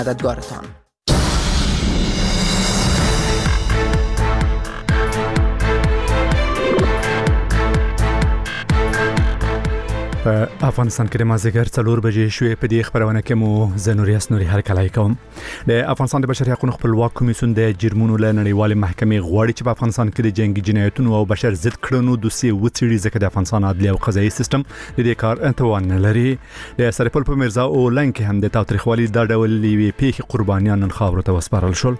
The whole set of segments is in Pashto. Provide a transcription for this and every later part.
مددگارتان. په افغانستان کې د مازدیګر 4 بجې شوې. په دې خبرونه کې مو زنوریاس نوري هرکلای کوم. د افغانستان د بشري حقوقو خپلواک کمیسیون د جرمونو له نړیوال محکمې غواړي چې په افغانستان کې د جنگي جنایتونو او بشر ضد کړنو دوسیه وڅېړي، ځکه د افغانستان عدلي او قضایي سیستم د دې کار توان نه لري. د سرپل په مرزا اولنګ کې هم د تاوتریخوالي د ډول لوي پیښې قربانیان نن خاورو ته وسپارل شول.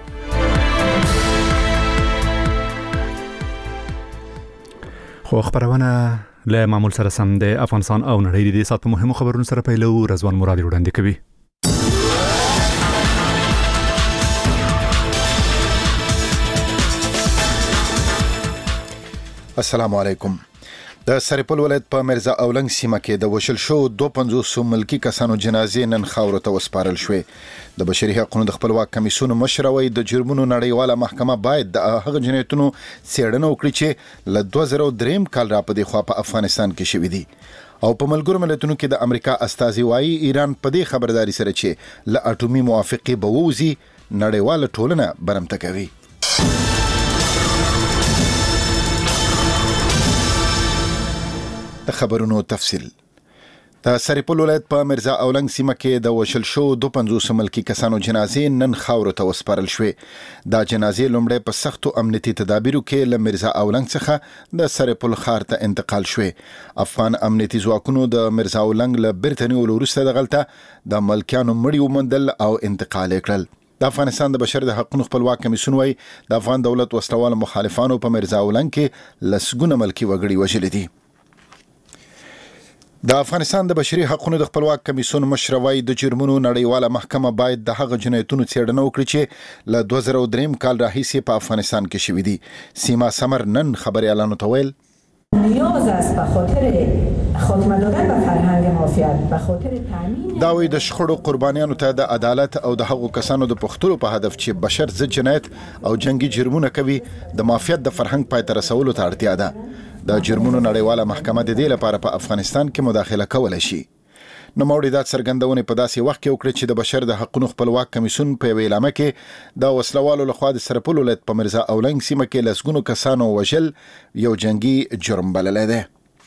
خو خبرونه له معمول سره سم د افغانستان او نړۍ د سات په مهمو خبرونو سره پیلو. رضوان مرادي وړاندې کوي. السلام علیکم. د سرپل ولایت په مرزا اولنګ سیمه کې د وشل شو 250 ملکی کسانو جنازې نن خاورو ته وسپارل شوې. د بشري حقوقو د خپلواک کمیسیون مشروي د جرمونو نړیواله محکمه باید د هغه جنایتونو څېړنه وکړي چې له 2003 کال را په دې خوا په افغانستان کې شوې دي. او په ملګرو ملتونو کې د امریکا استازي وايي ایران په دې خبرداري سره چې له اټومي موافقه به ووزي نړیواله ټولنه برمته کوي. د خبرونو تفصیل. د سرپل ولایت په مرزا اولنګ سیمه کې د وشل شو 250 ملکی کسانو جنازې نن خاورو ته وسپارل شوې. دا جنازې لومړی په سختو امنیتي تدابیرو کې له مرزا اولنګ څخه د سرپل ښار ته انتقال شوې. افغان امنیتي ځواکونو د مرزا اولنګ له بیرته نیولو وروسته د غلطه د ملکیانو مړي وموندل او انتقال یې کړل. د افغانستان د بشر د حقوقو خپلواک کمیسیون وايي د افغان دولت وسلوال مخالفانو په مرزا اولنګ کې لسګونه ملکی وګړي وژلي دي. د افغانستان د بشري حقوقو د خپلواک کمیسیون مشروي د جرمونو نړیواله محکمه باید د هغه جنایتونو څېړنه وکړي چې له 2003 کال راهیسې په افغانستان کې شوي دي. سیما سمر نن خبريالانو ته ویل نیاز است به خاطر خاتمه دادن به فرهنگ مافیات به خاطر تامین دا وی د شخړو قربانیانو ته د عدالت او د هغو کسانو د پښتلو په هدف چې بشر ضد جنایت او جنگي جرمونه کوي د مافیات د فرهنګ پای ته رسولو ته اړتیا ده. د جرمونو نړیواله محکمه د دې لپاره په افغانستان کې مداخله کولای شي. نو موردات څرګندونه په داسې وخت کې وکړي چې د بشر د حقوقو خپلواک کمیسیون په ویلامه کې د وسلوالو لخوا د سرپل ولایت په مرزا اولنګ سیمه کې لسګونو کسانو وژل یو جنگي جرم بللی دی.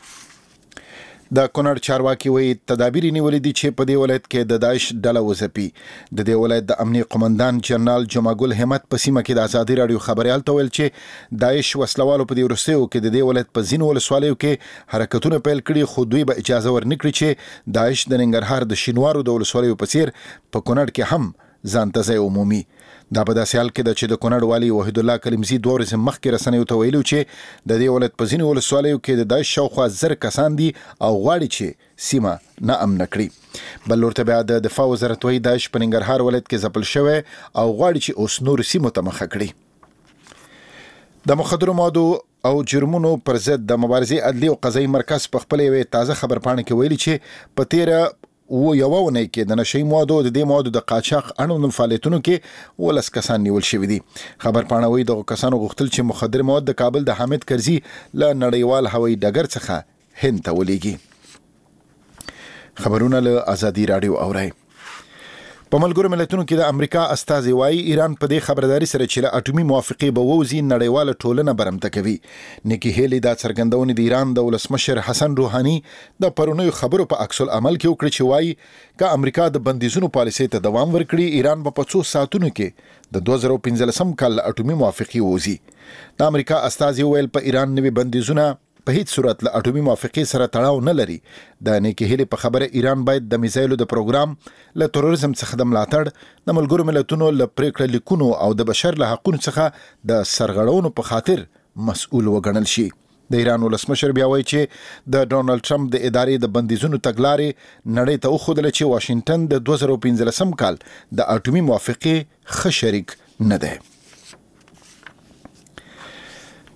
د کونړ چارواکي وایي تدابیر نیولې دي چې په دې ولایت کې د داعش ډله وځپي. د دې ولایت د امنیه قومندان جنرال جماګل همت په سیمه کې د ازادي رادیو خبريال ته ویل چې داعش وسلوالو په دې ورستیو کې د دې ولایت په ځینو ولسوالیو کې حرکتونه پیل کړي، خو دوی به اجازه ورنکړي چې داعش د ننګرهار د شینوارو د ولسوالیو په څیر په کونړ کې هم ځان ته ځای عمومي. دا په داسې حال کې د چې د کونړ والی وحید الله کلمزي 2 ورځې مخکې رسنیو ته ویلو چې د دې ولایت په ځینو ولسوالیو کې د داعش شاوخوا 1000 کسان دي او غواړي چې سیمه نه امن کړي. بل ورته بیا د دفاع وزارت وایي داعش په ننګرهار ولایت کې ځپل شوی او غواړي چې اوس نور سیمو ته مخه کړي. د مخدرو موادو او جرمونو پر ضد د مبارزې عدلي او قضایي مرکز په خپل یو تازه خبرپاڼه کې ویلي چې په تیره یو ونه کې د نشئی موادو د دې موادو د قاچاق اړوند فعالیتونو کې 10 کسان نیول شوي دي. خبرپاڼه وایي دغه کسانو غوښتل چې مخدر مواد د کابل د حامد کرزي له نړیوال هوایي ډګر څخه هند ته ولېږي. خبرونه له ازادي رادیو اورئ. په ملګرو ملتونو کې د امریکا استازي وايي ایران په دې خبرداري سره چې له اټومي موافقه به ووزي نړیواله ټولنه برمته کوي. نیکی هیلی دا څرګندونه د ایران د ولسمشر حسن روحاني د پرونیو خبرو په عکس العمل کې وکړي چې وايي که امریکا د بندیزونو پالیسۍ ته دوام ورکړي ایران به په 2 ساعتونو کې د 2015 کال اټومي موافقه ووزي. د امریکا استازي ویل په ایران نوي بندیزونه په هیڅ صورت له اټومي موافقه سره تړاو نه لري. د نیکی هیلی په خبره ایران باید د میزایلو د پروګرام له تروریزم څخه د ملاتړ د ملګرو ملتونو له پریکړه لیکونو او د بشر له حقوقو څخه د سرغړونو په خاطر مسؤل وګڼل شي. د ایران ولسمشر بیا وایي چې د ډونالد ټرمپ د ادارې د بندیزونو تګلارې نړۍ ته وښودل چې واشنگټن د 2015 کال د اټومي موافقه ښه شریک نه دی.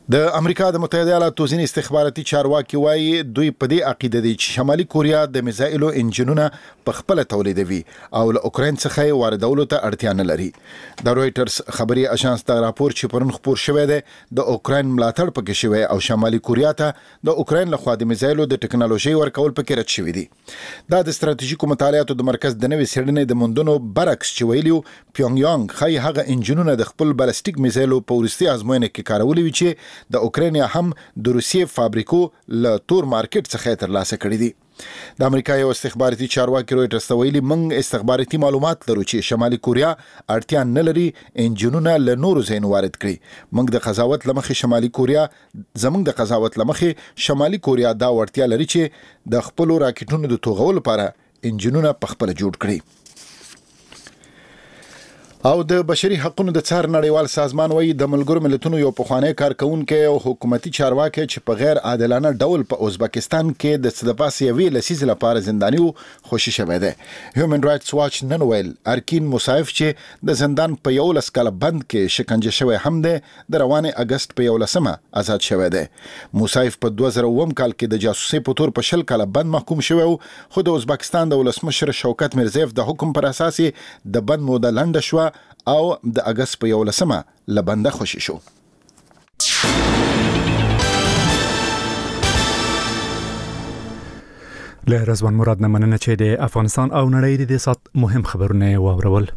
د امریکا د متحده ایالاتو ځینې استخباراتي چارواکي وایي دوی په دې عقیده دي چې شمالي کوریا د میزایلو انجنونه په خپل تولیدوي او له اوکراین څخه یې واردولو ته اړتیا نه لري. د رويټرز خبري اژانس ته راپور چې پرون خبر شوی دی د اوکراین ملاتړ پکې شوی او شمالي کوریا ته د اوکراین لخوا د میزایلو د ټکنالوژي ورکول پکې رد شوی دي. دا د ستراتیژیکو مطالعاتو د مرکز د نوې سیډنې د موندونو برعکس چې ویلیو پیونګ یانګ خای هغه انجنونه د خپل بالستیک میزایلو په ورستي ازموینه کې کارولې وي چې د اوکراین هم د روسیې فابریکو له تور مارکیټ څخه ترلاسه کړي دي. د امریکا یو استخباراتي چارواکي رويټرز ته ویلي موږ استخباراتي معلومات لرو چې شمالي کوریا اړتیا نه لري انجنونه له نورو ځایونو وارد کړي. موږ د قضاوت لمخې شمالي کوریا دا وړتیا لري چې د خپل راکټونو د توغولو لپاره انجنونه په خپل جوړ کړي. او د بشري حقوقو د څار نړیوال سازمان وایي د ملګرو ملتونو یو پخوانی کارکونکو او حکومتي چارواکي چې په غیر عادلانه ډول په ازبکستان کې د صدپاسي وی لسیز لپاره زنداني او خوشي شوی دی. هیومن رائټس واچ نن ویل ارکین موسایف چې د زندان په یو لس کال بند کې شکنجه شوی هم دی د روانه اگست په 11 آزاد شوی دی. موسایف په 2009 کال کې د جاسوسي په تور په 10 کال بند محکوم شوی او خو د ازبکستان د ولسمشر شوکت میرزیف د حکم پر اساس د بند موده لنډه شو او د اگست په 11 لبنده خوشي شو. له رضوان مراد نه مننه چې د افغانستان او نړۍ د سات مهم خبرونه واورول.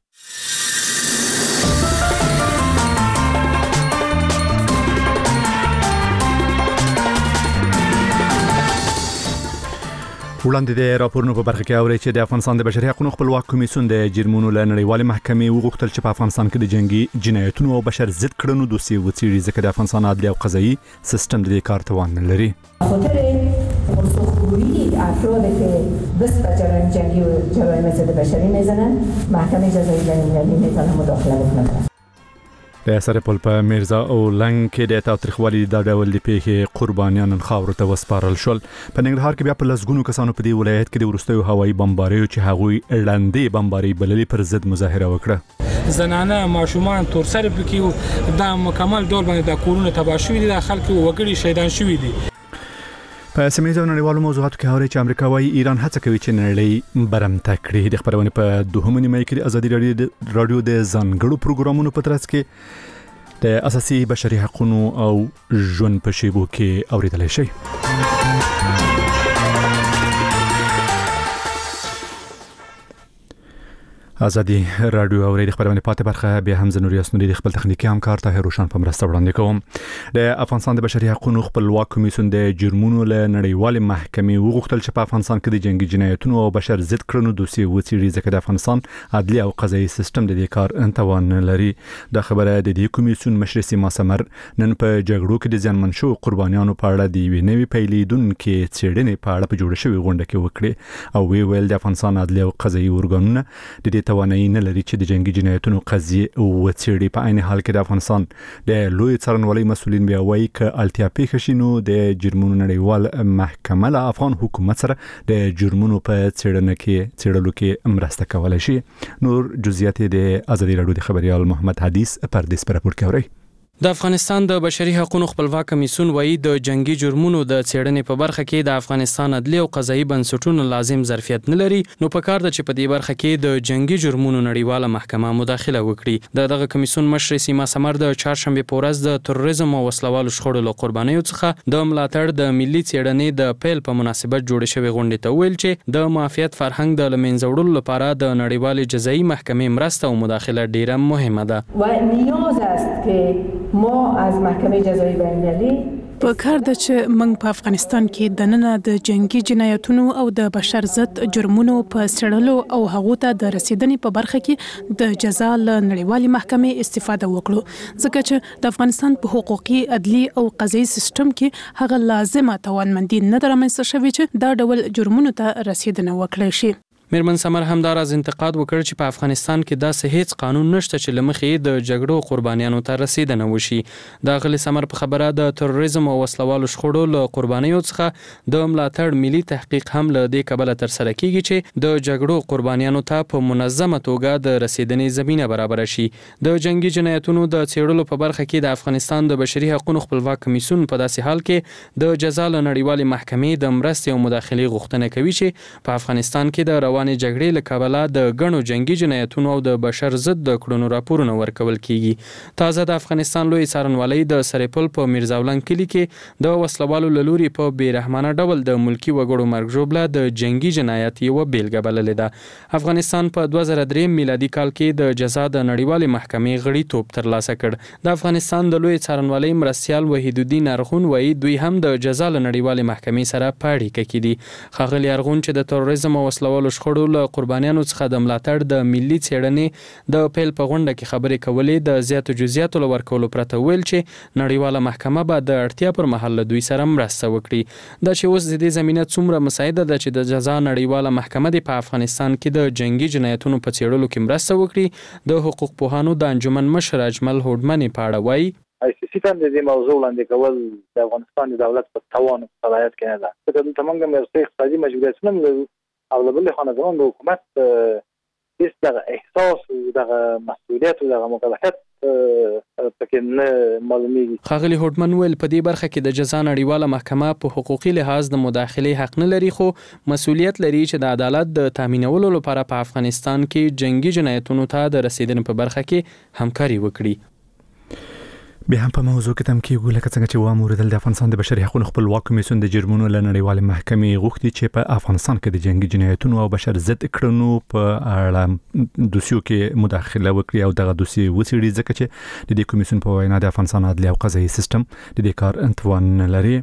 وړاندې د راپورونو په برخه کې اوري چې د افغانستان د بشري حقوقو خپلواک کمیسیون د جرمونو له نړیوالې محکمې وغوښتل چې په افغانستان کې د جنگي جنایتونو او بشر ضد کړنو دوسیې وڅېړي ځکه د افغانستان عدلي او قضایي سیستم د دې کار توان نه لري. خاطر رسوخ‌گویی افرادی که دست به جرایم جنگی و جرایم ضد بشری میزنن محکمه جزایی بین‌المللی میتونه مداخله بکنه. د سرپل په میرزا او لنګ کې د تاریخوالي د ډول د پیښې قربانیان خاور ته وسپارل شول. په ننګرهار کې بیا په لسګونو کسانو په دې ولایت کې د ورستیو هوایي بمباریو چې هغوی اړندې بمباری بللې پر ضد مظاهره وکړه. زنانه ماشومان تور سره پکې دا مکمل ډول باندې د کورونه تباه شوي دي، د خلکو وګړي شهیدان شوي دي. په سیمه ییزو نړیوالو موضوعاتو کې اوري چې امریکا وايي ایران هڅه کوي چې نړۍ برمته کړي. د خبرونه په 2 مې کې د ازادي رادیو د ځانګړو پروګرامونو په ترڅ کې د اساسي بشري حقوقو او ژوند په شیبو کې اوریدل شي. ازادي رادیو او د خبرونه پاتې برخه به هم زنوري اسنوري د خپل تخنیکی همکار ته روشن په مرسته وړاندې کوم. د افغانستان د بشري حقوقو خپلواک کمیسیون د جرمونو له نړیوال محکمې وغوښتل چې په افغانستان کې د جنگي جنایتونو او بشر ضد کړنو دوسیې وڅېړي ځکه د افغانستان عدلي او قضایي سیستم د دې کار توان نه لري. د خبره د دې کمیسیون مشر سیما سمر نن په جګړو کې د ځانمن شو قربانیانو په اړه د یوې نوې پیلیدونکو څېړنې په اړه په جوړ شوی غونډه کې وکړي او ویل د افغانستان عدلي او قضایي ارګانونه د دې توانایي نه لري چې د جنگي جنایتونو قضیه وڅېړي. په عین حال کې د افغانستان د لوی څارنوالۍ مسؤلین بیا وایي ک التیا پیښ شي نو د جرمونو نړیوال محکمه له افغان حکومت سره د جرمونو په څېړلو کې مرسته کولای شي. نور جزئیات د ازادي رادیو د خبريال محمد حدیث پردیس پر راپور کوي. د افغانستان د بشري حقوقو خپلواک کمیسیون وایي د جنگي جرمونو د څېړنې په برخه کې د افغانستان عدلي او قضایي بنسټونو لازم ظرفیت نه لري، نو په کار ده چې په دې برخه کې د جنگي جرمونو نړیواله محکمه مداخله وکړي. دغه کمیسیون مشر سیما سمر د چهارشنبه په ورځ د تروریزم او وسلوالو شخړو له قربانیو څخه د ملاتړ د ملي څېړنې د پیل په مناسبت جوړ شوی غونډه ته ویل چې د معافیت فرهنګ د لمنځه وړلو لپاره د نړیوال جزایي محکمې مرسته او مداخله ډیره مهمه ده. و نیاز است که ما از محکمه جزایی بین‌المللی په کار ده چې موږ په افغانستان کې د نن د جنگي جنایتونو او د بشر ضد جرمونو په څېړلو او هغو ته د رسیدنې په برخه کې د جزا له نړیوالې محکمې استفاده وکړو، ځکه چې د افغانستان په حقوقي عدلي او قضایي سیستم کې هغه لازمه توانمندي نه رامنځته شوې چې دا ډول جرمونو ته رسیدنه وکړي شي. میرمن سمر همداراز انتقاد وکړ چې په افغانستان کې داسې هیڅ قانون نشته چې لمخې د جګړو قربانیانو ته رسیدنه وشي. د غلی سمر په خبره د تروریزم او وسلوالو شخړو له قربانیو څخه د ملاتړ ملي تحقیق هم له دې کبله تر سره کیږي چې د جګړو قربانیانو ته په منظمه توګه د رسیدنې زمينه برابر شي. د جنگي جنایتونو د څېړلو په برخه کې د افغانستان د بشري حقوقو خپلواک کمیسیون په داسې حال کې د جزا له نړیوالې محکمې د مرستې او مداخلې غوښتنه کوي چې په افغانستان کې د روانې جګړې له کبله د غنو جنگي جنایتونو او د بشر ضد د کړنو راپورونه ورکول کیږي. تازه د افغانستان لوی څارنوالۍ د سرپل په میرزاولنګ کلی کې د وسلوالو لوري په بیرحمانه ډول د ملکی وګړو مرګ ژوبله د جنگي جنایت یو بیلګه بللې ده. افغانستان په 2003 میلادي کال کې د جزا د نړیوالې محکمې غړیتوب ترلاسه کړ. د افغانستان د لوی څارنوالۍ مرستیال وحیدالدین ارغون وایي دوی هم د جزا له نړیوالې محکمې سره په اړیکه کې دي. ښاغلي ارغون چې د تروریزم او وسلوالو شخړو له قربانیانو څخه د ملاتړ د ملي څېړنې د پیل په غونډه کې خبرې کولې د زیاتو جزئیاتو له ورکولو پرته ویل چې نړیواله محکمه به د اړتیا پر مهال له دوی سره مرسته وکړي. دا چې اوس د دې زمینه څومره مساعده ده چې د جزا نړیواله محکمه په افغانستان کې د جنگي جنایتونو په څېړلو کې مرسته وکړي. د حقوق پوهانو د انجمن مشر اجمل هوډمنې په اړه وایي ICC ته د دې موضوع لاندې کول د افغانستان د دولت په توان او صلاحیت کې نه ده. ځکه چې موږ هم اقتصادي مجبوریتونه لرو او له بلې خوا زموږ د حکومت هیڅ دغه احساس او دغه مسؤلیت او دغه مکلفیت پکې نه معلومیږي. ښاغلي هوډمن ویل په دې برخه کې د جزا نړیواله محکمه په حقوقي لحاظ د مداخلې حق نه لري خو مسؤلیت لري چې د عدالت د تامینولو لپاره په افغانستان کې جنگي جنایتونو ته د رسیدنې په برخه کې همکاري وکړي. به هم په موضوع کې تم کېږو لکه څنګه چې واموردل د افغانستان د بشري حقوقو خپلواک کمیسیون د جرمونو له نړیوالې محکمې غوښتي چې په افغانستان کې د جنگي جنایتونو او بشر ضد کړنو په اړه دوسیو کې مداخله وکړي او دغه دوسیې وڅېړي ځکه چې د دې کمیسیون په وینا د افغانستان عدلي او قضایي سیستم د دې کار توان نه لري.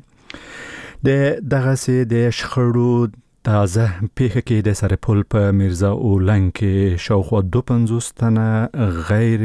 دغه سي د شخړو تازه پیښه کې د سرپل په میرزاولنګ کې شاوخوا 250 تنه غیر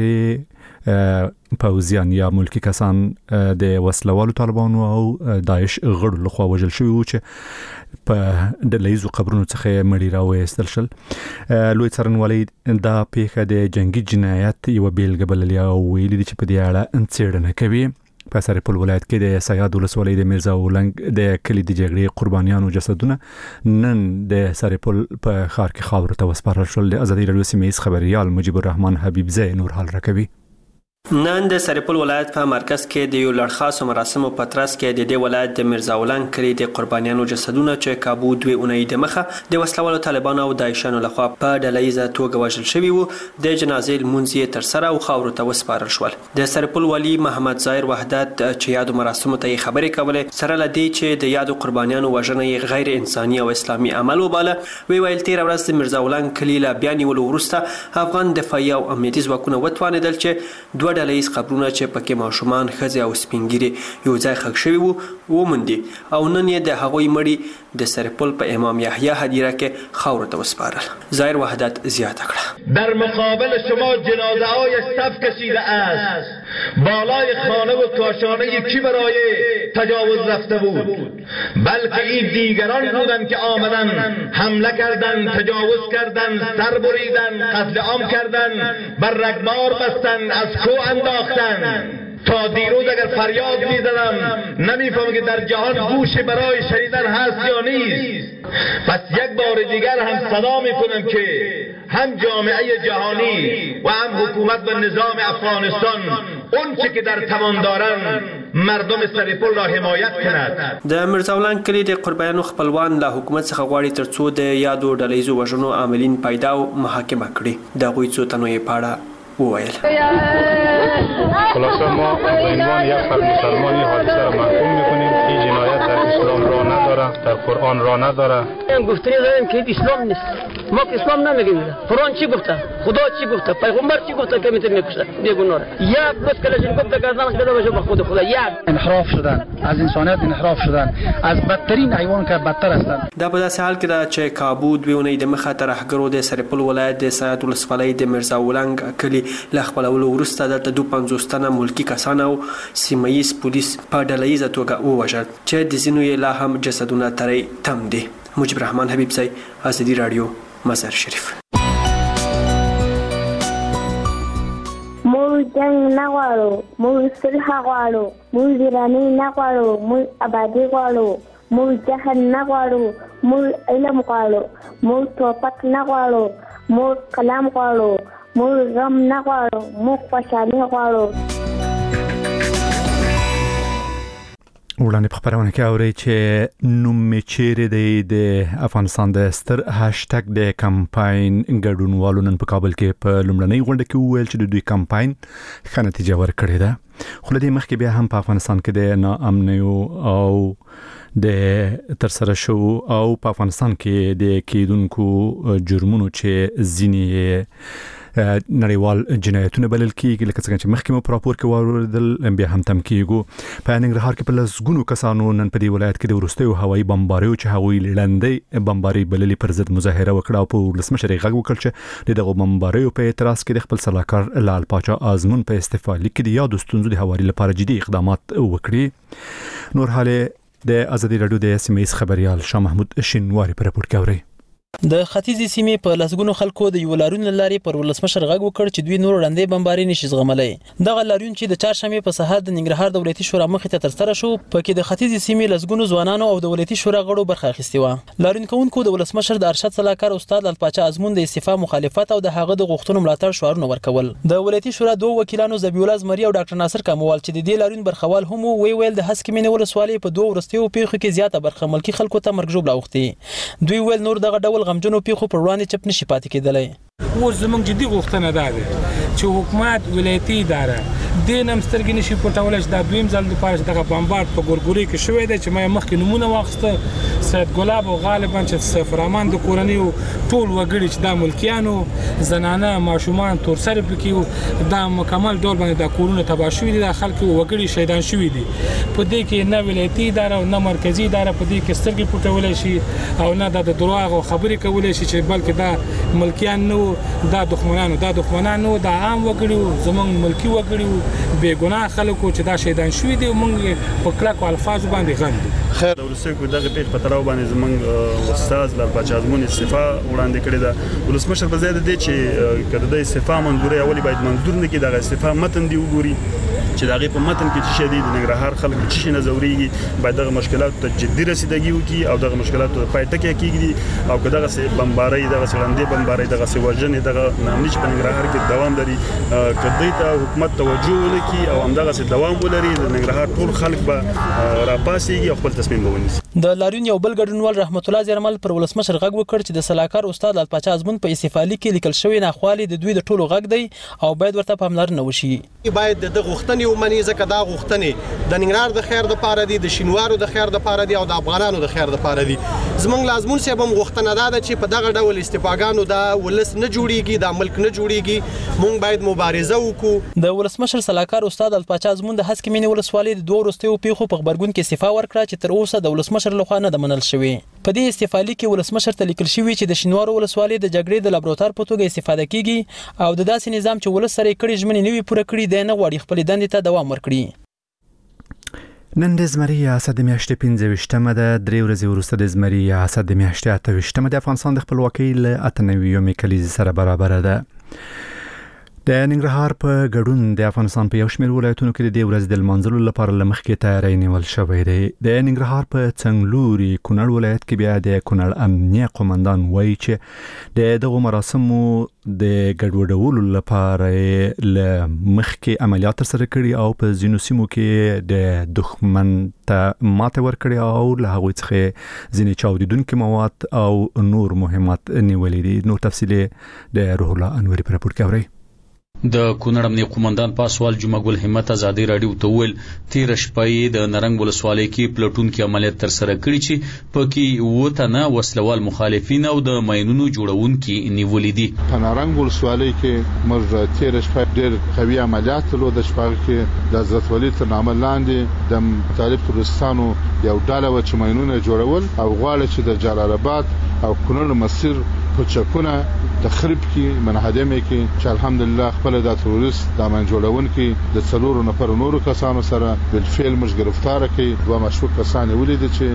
پوځیان یا ملکی کسان د وسلوالو طالبانو او داعش غړو لخوا وژل شوي وو چې په ډلهیزو قبرونو څخه مړي راوایستل شول. لوی څارنوالۍ دا پیښه د جنگي جنایت یو بیلګه بللې او ویلي چې په دې اړه څېړنه کوي. په سرپل ولایت کې د سیاد ولسوالۍ د میرزاولنګ د کلی د جګړې قربانیانو جسدونه نن د سرپل په ښار کې خاورو ته وسپارل شول. د ازادي راډیو سیمه ییز خبريال مجيب الرحمن حبیبزی نور حال راکوي. نن د سرپل ولایت په مرکز کې د یو لړخاصو مراسمو په ترڅ کې د دې ولایت د میرزاولنګ کلی د قربانیانو جسدونه چې کابو 2 اونۍ د مخه د وسلوالو طالبانو او داعشانو لخوا په ډلهیزه توګه وژل شوي وو. د جنازې لمونځ یې تر سره او خاورو ته وسپارل شول. د سرپل والی محمد ظاهر وحدت چې یادو مراسمو ته خبرې کولې سره لدی چې د یادو قربانیانو وژنه غیر انساني او اسلامي عمل وباله. ویل تیر ورځ د میرزاولنګ کلی لا بیان ولو ورسته افغان دفاعي او امنیتي ځواکونه وتوانیدل چې دوه ډلهیز قبرونه چې پکې ماشومان ښځې او سپینګیري یو ځای ښخ شوي وو وموندي او نن یې د هغوی مړي د سرپل په امام یحیی هدیره کې خاورو ته وسپارل. ظاهر وحدت زیاده کړه در مقابل شما جنازه‌های صف کشیده است. بالای خانه و کاشانه کی برای تجاوز رفته بود؟ بلکه این دیگران بودند که آمدن حمله کردند، تجاوز کردند، سر بریدند، قتل عام کردند، بر رگبار بستند، از کوه انداختند. تا دیروز اگر فریاد می‌زدم نمی‌فهمم که در جهان گوش برای شنیدن هست یا نیست. پس یک بار دیگر هم صدا می‌کنم که هم جامعه جهانی و هم حکومت و نظام افغانستان اون چه که در توان دارند مردم سرپل را حمایت کند. د میرزاولنګ کلی د قربانیانو خپلوان له حکومت څخه غواړي ترڅو د یادو ډلهیزو وژنو عاملین پیدا او محاکمه کړي. د غوي څو تنو یې پاړه وویل. خلاصه ما به عنوان یک فرد مسلمانی حادثه را محکوم میکنیم. این جنایت در اسلام را نداره، در قرآن را نداره. گفتنی داریم که اسلام نیست. ما که اسلام نمیگیم. قرآن چی گفته؟ خدا چی گفته؟ پیغمبر چی گفته که میتونه میکشه؟ بیگناه. یک بس کلاشینکوف تا گردن خدا بشه به خود خدا. یک انحراف شدن، از انسانیت انحراف شدن، از بدترین حیوان که بدتر هستند. دا په داسې حال کې ده چې کابو 2 اونۍ د مخه ترهګرو د سرپل ولایت د سیاد ولسوالۍ د میرزاولنګ کلی له خپلولو وروسته دلته 250 تنه ملکی کسان او سیمه ییز پولیس په ډلهیزه توګه ووژل چې د ځینو یې لا هم جسدونه ترې تم دي. مجيب الرحمن حبیبزی ازادي راډیو مظهر شریف. موږ جنگ نه غواړو، موږ صلح غواړو، موږ ویراني نه غواړو، موږ آبادي غواړو، موږ جهل نه غواړو، موږ علم غواړو، موږ توپک نه غواړو، موږ قلم غواړو، موږ غم نه غواړو، موږ خوشحالي غواړو. وړاندې په خبرونه کې اوري چې نوم می چیرې د افغانستان د ستر هاشټګ د کمپاین ګډونوالو نن په کابل کې په لومړنۍ غونډه کې وویل چې د دوی کمپاین ښه نتیجه ورکړې ده. خو له دې مخکې بیا هم په افغانستان کې د ناامنیو او د ترسره شو او په افغانستان کې د کېدونکو جرمونو چې ځینې نړیوال جنایتونه بلل کیږي لکه څنګه چې مخکې مو په راپور کې واوریدل بیا هم تم کیږي. په ننګرهار کې په لسګونو کسانو نن په دې ولایت کې د وروستیو هوایي بمباریو چې هغوی لړندې بمباری بللې پر ضد مظاهره وکړه او په ولسمشر یې غږ وکړ چې دغه بمباریو په اعتراض کې د خپل سلاکار لال پاچا آزمون په استعفا لیک کې د یادو ستونزو د هواري لپاره جدي اقدامات وکړي. نور حاله د ازادي رادیو د سیمې خبريال شاه محمود شینواری په راپور کې اوري. د ختیځې سیمې په لسګونو خلکو د یو لاریون لارې پر ولسمشر غږ وکړ چې دوی نور وړاندې بمباري نشي زغملای. دغه لاریون چې د چهارشنبه په سهار د ننګرهار دولتي شورا مخې ته ترسره شو پکې د ختیځې سیمې لسګونو ځوانانو او د دولتي شورا غړو برخه اخیستې و. لاریون کوونکو د ولسمشر د ارشد سلاکار استاد الپاچا ازمون د استعفا مخالفت او د هغه د غوښتنو ملاتړ شعارونه ورکول. د ولایتي شورا دوه وکیلانو ذبیح الله زمری او ډاکټر ناصر کاموال چې د دې لاریون برخوال هم ویل د هسک مینه ولسوالۍ په دوه ورستیو پیښو کې زیاته برخه ملکی خلکو ته مرګ جوړ اوختي. دوی ویل نور دغه ډول غمجنو پیښو وړاندې چپ نشي پاتې کېدلی. اوس زموږ جدي غوښتنه ده چې حکومت ولایتي اداره د نم سترګې نشي پټولای چې دا دویم ځل لپاره دغه بمبارد په ګورګوري کې شوې ده چې ما مخکې نمونه واخیسته سید ګلاب او غالبا چې سفرمان د کورنۍ ټول وګړي چې د ملکیانو زنانه ماشومان تور سره پکې دا مکمل ډول باندې د کورونه تباه شوې دي د خلکو وګړي شهیدان شوې دي. په دې کې نه ولایتي اداره او نه مرکزی اداره په دې کې سترګې پټولای شي او نه د دروغ او خبرې کولای شي چې بلکې دا ملکیان نو دا دښمنانو د عام وګړي زمونږ ملکی وګړي بے ګناه خلکو چې دا شهیدان شوي دي موږ په کلکو الفاظ باندې غندو. خیر ولسمشر دغه پیښ په تراو باندې زمونږ استاد لال پاچا ازمون استعفا وړاندې کړی دا ولسمشر په ځای دی چې کله د استعفا منظوري اولی باید منظور نه کړي دغه استعفا متن دی وګوري چې دغه په متن کې چې شدید ننګرهار خلک چې نه زوريږي باید دغه مشکلات ته جدي رسیدګي وکړي او دغه مشکلات ته پای ټکی کېږي او دغه سه بمباري دغه سړندې بمباري دغه سه وژنې دغه نامني چې په ننګرهار کې دوام لري کدی ته حکومت توجه وکړي او همدغه سه دوام ولري د ننګرهار ټول خلک به راپاسيږي او خپل تصمیم به ونیسي. د لاریون یو بل ګډونوال رحمت الله زیرمل پر ولسمشر غږ وکړ چې د سلاکار استاد لال پاچا ازمون په استعفا لیک کې لیکل شوی ناخوالي د دوی د ټولو غږ دی او باید ورته پاملرنه وشي. باید د غوښتنې ومني ځکه دا غوښتنې د ننګرهار د خیر د پاره دي د شینوارو د خیر د پاره دي او د افغانانو د خیر د پاره دي. زمونږ لازمون صاحب هم غوښتنه ده چې په دغه ډول استعفاګانو دا ولس نه جوړیږي دا ملک نه جوړیږي مونږ باید مبارزه وکړو. د ولسمشر سلاکار استاد الپاچا ازمون د هسک مینه ولسوالۍ د دوه وروستیو پیښو په خبرګون کې استعفا ورکړه چې تر اوسه د ولسمشر لخوا نه د منل شوی. په دې استعفا لیک کې ولسمشر ته لیکل شوی چې د شینوارو ولسوالۍ د جګړې د لابراتوار په توګه استفاده کیږي او د داسې نظام چې ولس سره کړي ژمنې نوي پوره کړي د نه غواړي خپل دندې ته دوام ورکړي. نن د زمري ریاست د میاشتې 15مه ده 3 ورځې وروسته د زمري ریاست د میاشتې 28مه د افغانستان د خپلواکۍ له 98مې کلیزې سره برابر ده. د ننګرهار په ګډون د افغانستان په یو شمېر ولایتونو کې د دې ورځې د لمانځلو لپاره لمخکې تیاری نیول شوی دی. د ننګرهار په څنګلوري کونړ ولایت کې بیا د کونړ امنیه قومندان وایي چې د دغو مراسمو د ګډوډولو لپاره لمخکې عملیات ترسره کړي او په ځینو سیمو کې د دښمن ته ماته ورکړي او له هغوی څخه ځینې چاودیدونکي مواد او نور مهمات نیولې دي. نور تفصیل د روح الله انوري په راپور کې اورئ. د کونړ امنیه قومندان پاسوال جمعه ګل همت ازادي رادیو ته ویل تیر شپې د نرنګ ولسوالۍ کې پلټون کې عملیات تر سره کړي چې پکې وته نه وسلوال مخالفین او د ماینونو جوړونکي نیولې دي. په نرنګ ولسوالۍ کې موږ تیر شپې ډېر قوي عملیات له د شپې کې د حضرت ولی تر نامه لاندې د مختلف تورستانو یو ډله و چې ماینونه جوړول او غواړي چې د جلال آباد او کونړ مسیر په چکونه تخریب کی منهدمه کی چې الحمدلله خپل د تروریست د من جوړون کی د څلورو نفر نورو کسانو سره بالفعل مش گرفتار کی و مشکوک کسان ولید چې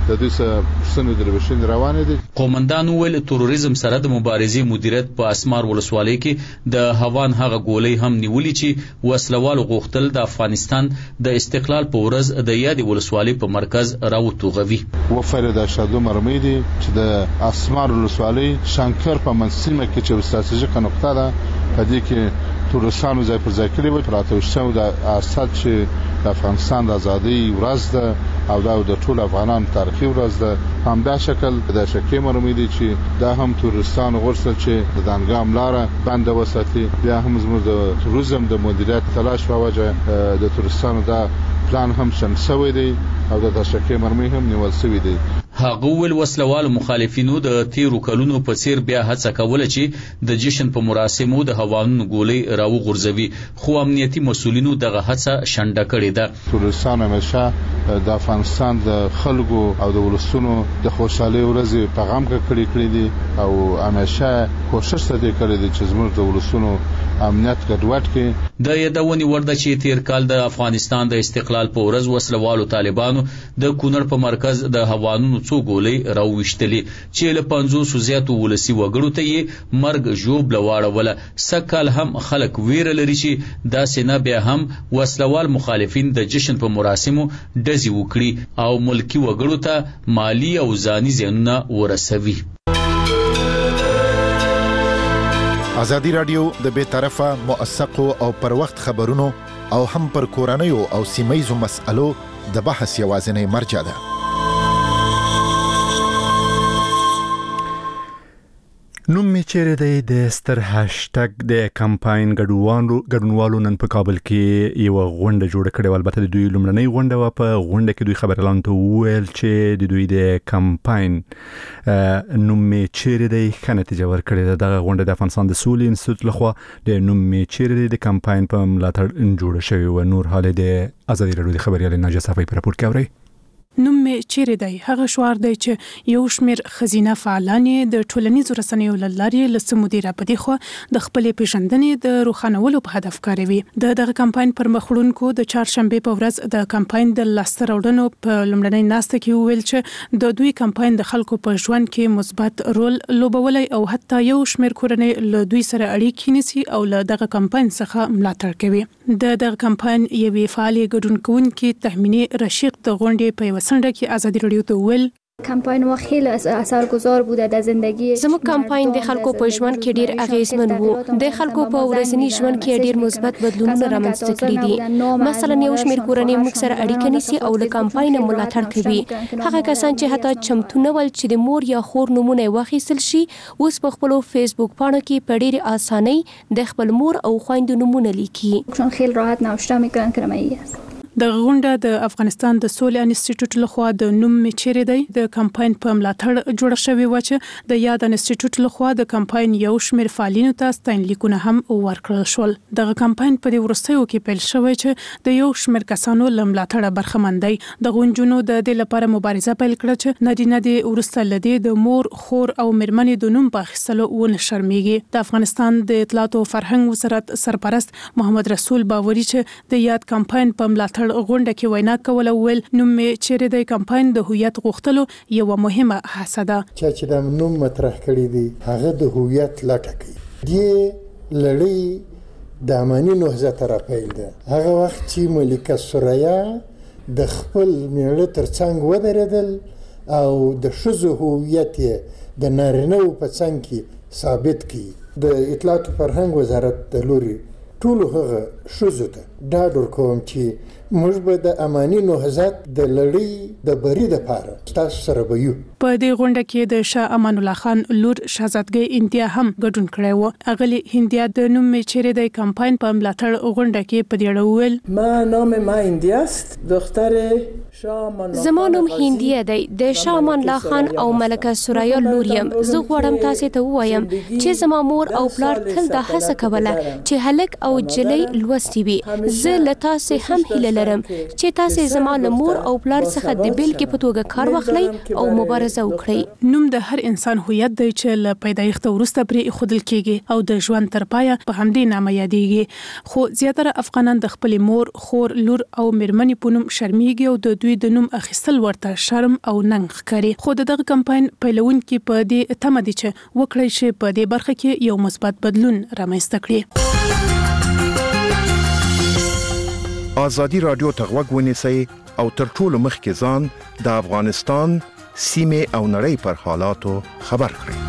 د دوی سره سن دربشین روان دي. قومندان ویل تروریزم سره د مبارزې مدیریت په اسمار ولسوالۍ کې د هوان هغه ګولۍ هم نیولې چې وسلوال غوښتل د افغانستان د استقلال په ورځ د یادې ولسوالۍ په مرکز راوتوغوي. وفرد شادو مرمۍ دي چې د اسمار ولسوالۍ شانکر په منسیمه کې چې استراتیژیکه نقطه ده په دې کې تورستانو ځای پر ځای کړي و راتوشتو د اساس چې د افغانستان د ازادۍ ورځ ده او د ټول افغانانو تاریخي ورځ ده. هم دا شکل د شکې مرمۍ دي چې دا هم تورستانو غوښتل چې د دانګام لاره بنده وساتي. بیا هم زموږ د توریزم د مدیریت تلاش په وجه د تورستانو دا پلان هم شنډ شوی دی او د شکې مرمۍ هم نیول شوی دی. هغه ول وسلوال مخالفینو د تیرو کلونو په څیر بیا هڅه کوله چې د جشن په مراسمو د هوانونو ګولۍ راو غورځوي خو امنیتي مسولینو دغه هڅه شنډه کړې ده. تورستان همیشه د افغانستان د خلکو او د ولسونو د خوشحالۍ ورځې پیغام کړی دي او همیشه کوشش دې کړی دی چې زموږ د ولسونو امنیت ګډوډ کړي. د یادونې وړ ده چې تیر کال د افغانستان د استقلال په ورځ وسلوالو طالبانو د کونړ په مرکز د هوانونو څو ګولۍ راوویشتلې چې له 500 زیاتو ولسي وګړو ته یې مرګ ژوبله واړوله. سږکال هم خلک ویره لري چې داسې نه بیا هم وسلوال مخالفین د جشن په مراسمو ډزې وکړي او ملکي وګړو ته مالی او ځاني زیانونه ورسوي. ازادي رادیو د بے طرفه موثقو او پر وخت خبرونو او هم پر کورنیو او سیمایزو مسألو د بحث یوازینی مرجع ده. نوم می چیرې دی د ستر هاشټګ د کمپاین ګډونوالو نن په کابل کې یو غونډه جوړه کړې. البته د دوی لومړنۍ غونډه و. په غونډه کې دوی خبريالانو ته وویل چې د دوی د کمپاین نوم می چیرې دی ښه نتیجه ورکړې ده. دغه غونډه د افغانستان د سولې انسټیټیوټ لخوا د نوم می چیرې دی د کمپاین په ملاتړ جوړه شوې و. نور حال د ازادي رادیو د خبريال ناجیه صفای په راپور کې اوري. نوم می چیرې دی هغه شوار دی چې یو شمیر خزینه فعالان د ټولنیزو رسنیو لارې لسمودي را پدې خو د خپل پیژندنې د روښانولو په هدف کاروي. دغه کمپاین پر مخړونکو د چهارشنبه په ورځ د کمپاین د لاسته راوړنو په لومړنۍ ناسته کې ویل چې د دوی کمپاین د خلکو په ژوند کې مثبت رول لوبولای او حتی یو شمیر کورنۍ له دوی سره اړیکې نیسي او له دغه کمپاین څخه ملاتړ کوي. دغه کمپاین یوې فعال ګډونکونکو تهمینی رشید د غونډې په سنډه کې ازادي رادیو ته ویل کمپاین ما خیلی اثرگذار بوده در زندگی. زموږ کمپاین د خلکو په ژوند کې ډیر اغیزمن وو. د خلکو په ورځني ژوند کې ډیر مثبت بدلونونه رامنځته کړي دي. مثلا یو شمیر کورنۍ موږ سره اړیکه نیسي او له کمپاین ملاتړ کوي. هغه کسان چې حتی چمتو نه ول چې د مور یا خور نمونه واخیستل شي اوس په خپل فیسبوک پاڼه کې په ډیر اسانۍ د خپل مور او خويندو نمونه لیکي. چون خیلی راحت نوشته میکنن که رمایی است. د غونډه د افغانستان د سولې انسټیټیوټ لخوا د نوم می چیرې دی د کمپاین په ملاتړ جوړ شوی و چې د یاد انسټیټیوټ لخوا د کمپاین یو شمیر فعالینو ته ستاینلیکونه هم ورکړل شول. دغه کمپاین په ورستیو کې پیل شوی چې د یو شمیر کسانو لملاتړ برخمن دی. د غونډونو د دې لپاره مبارزه پیل کړه چې نارینه د ورسته لدی د مور خور او مرمنې د نوم په اخیستلو ونه شرمېږي. د افغانستان د اطلاعات او فرهنګ وزارت سرپرست محمد رسول باوري چې د یاد کمپاین په ملاتړ غونډه کې وینا کوله ویل نوم می چیرې د کمپاین د هویت غوښتلو یو مهمه هڅه ده. چې د نوم مطرح کړی دی هغه د هویت لټه کوي. دی لړۍ د امانی نهضت را پیل ده. هغه وخت چې ملکه ثریا د خپل میړه ترڅنګ ودرېدل او د ښځو هویت د نارینه په څنګ کې ثابت کړي. د اطلاعات او فرهنګ وزارت د لوري ټول هغه ښځو ته ډاډ ورکوم چې موږ به د امانی نهضت د لړۍ د بری د پاره تاسو سره به یو. په دې غونډه کې د شاه امان الله خان لور شاهزادګۍ انتیا هم ګډون کړی و. اغلی هندیا د نوم می چیرې د کمپاین په ملاتړ غونډه کې په دې اړه ویل ما نام ما هندیا است دختر زما نوم هندیا دی د شاه امان الله خان او ملکه ثریا لور یم. زه غواړم تاسو ته ووایم چې زما مور او پلار تل دا هڅه کوله چې هلک او جلۍ لوستي وي. زه له تاسو هم هیله لرم چې تاسو زما له مور او پلار څخه د بیل کې په توګه کار واخلئ او مبارزه مبارزه وکړي. نوم د هر انسان هویت دی چې له پیدایښت وروسته پرې خودل کېږي او د ژوند تر پایه په همدې نامه یادېږي. خو زیاتره افغانان د خپل مور، خور، لور او میرمنې په نوم شرمېږي او د دوی د نوم اخیستل ورته شرم او ننګ ښکاري. خو دغه کمپاین پیلونکي په دې تمه دي چې وکړي چې په دې برخه کې یو مثبت بدلون رامنځته کړي. ازادي رادیو ته غوږ ونیسئ او تر ټولو مخکې ځان د افغانستان سیمې او نړۍ پر حالاتو خبر کړئ.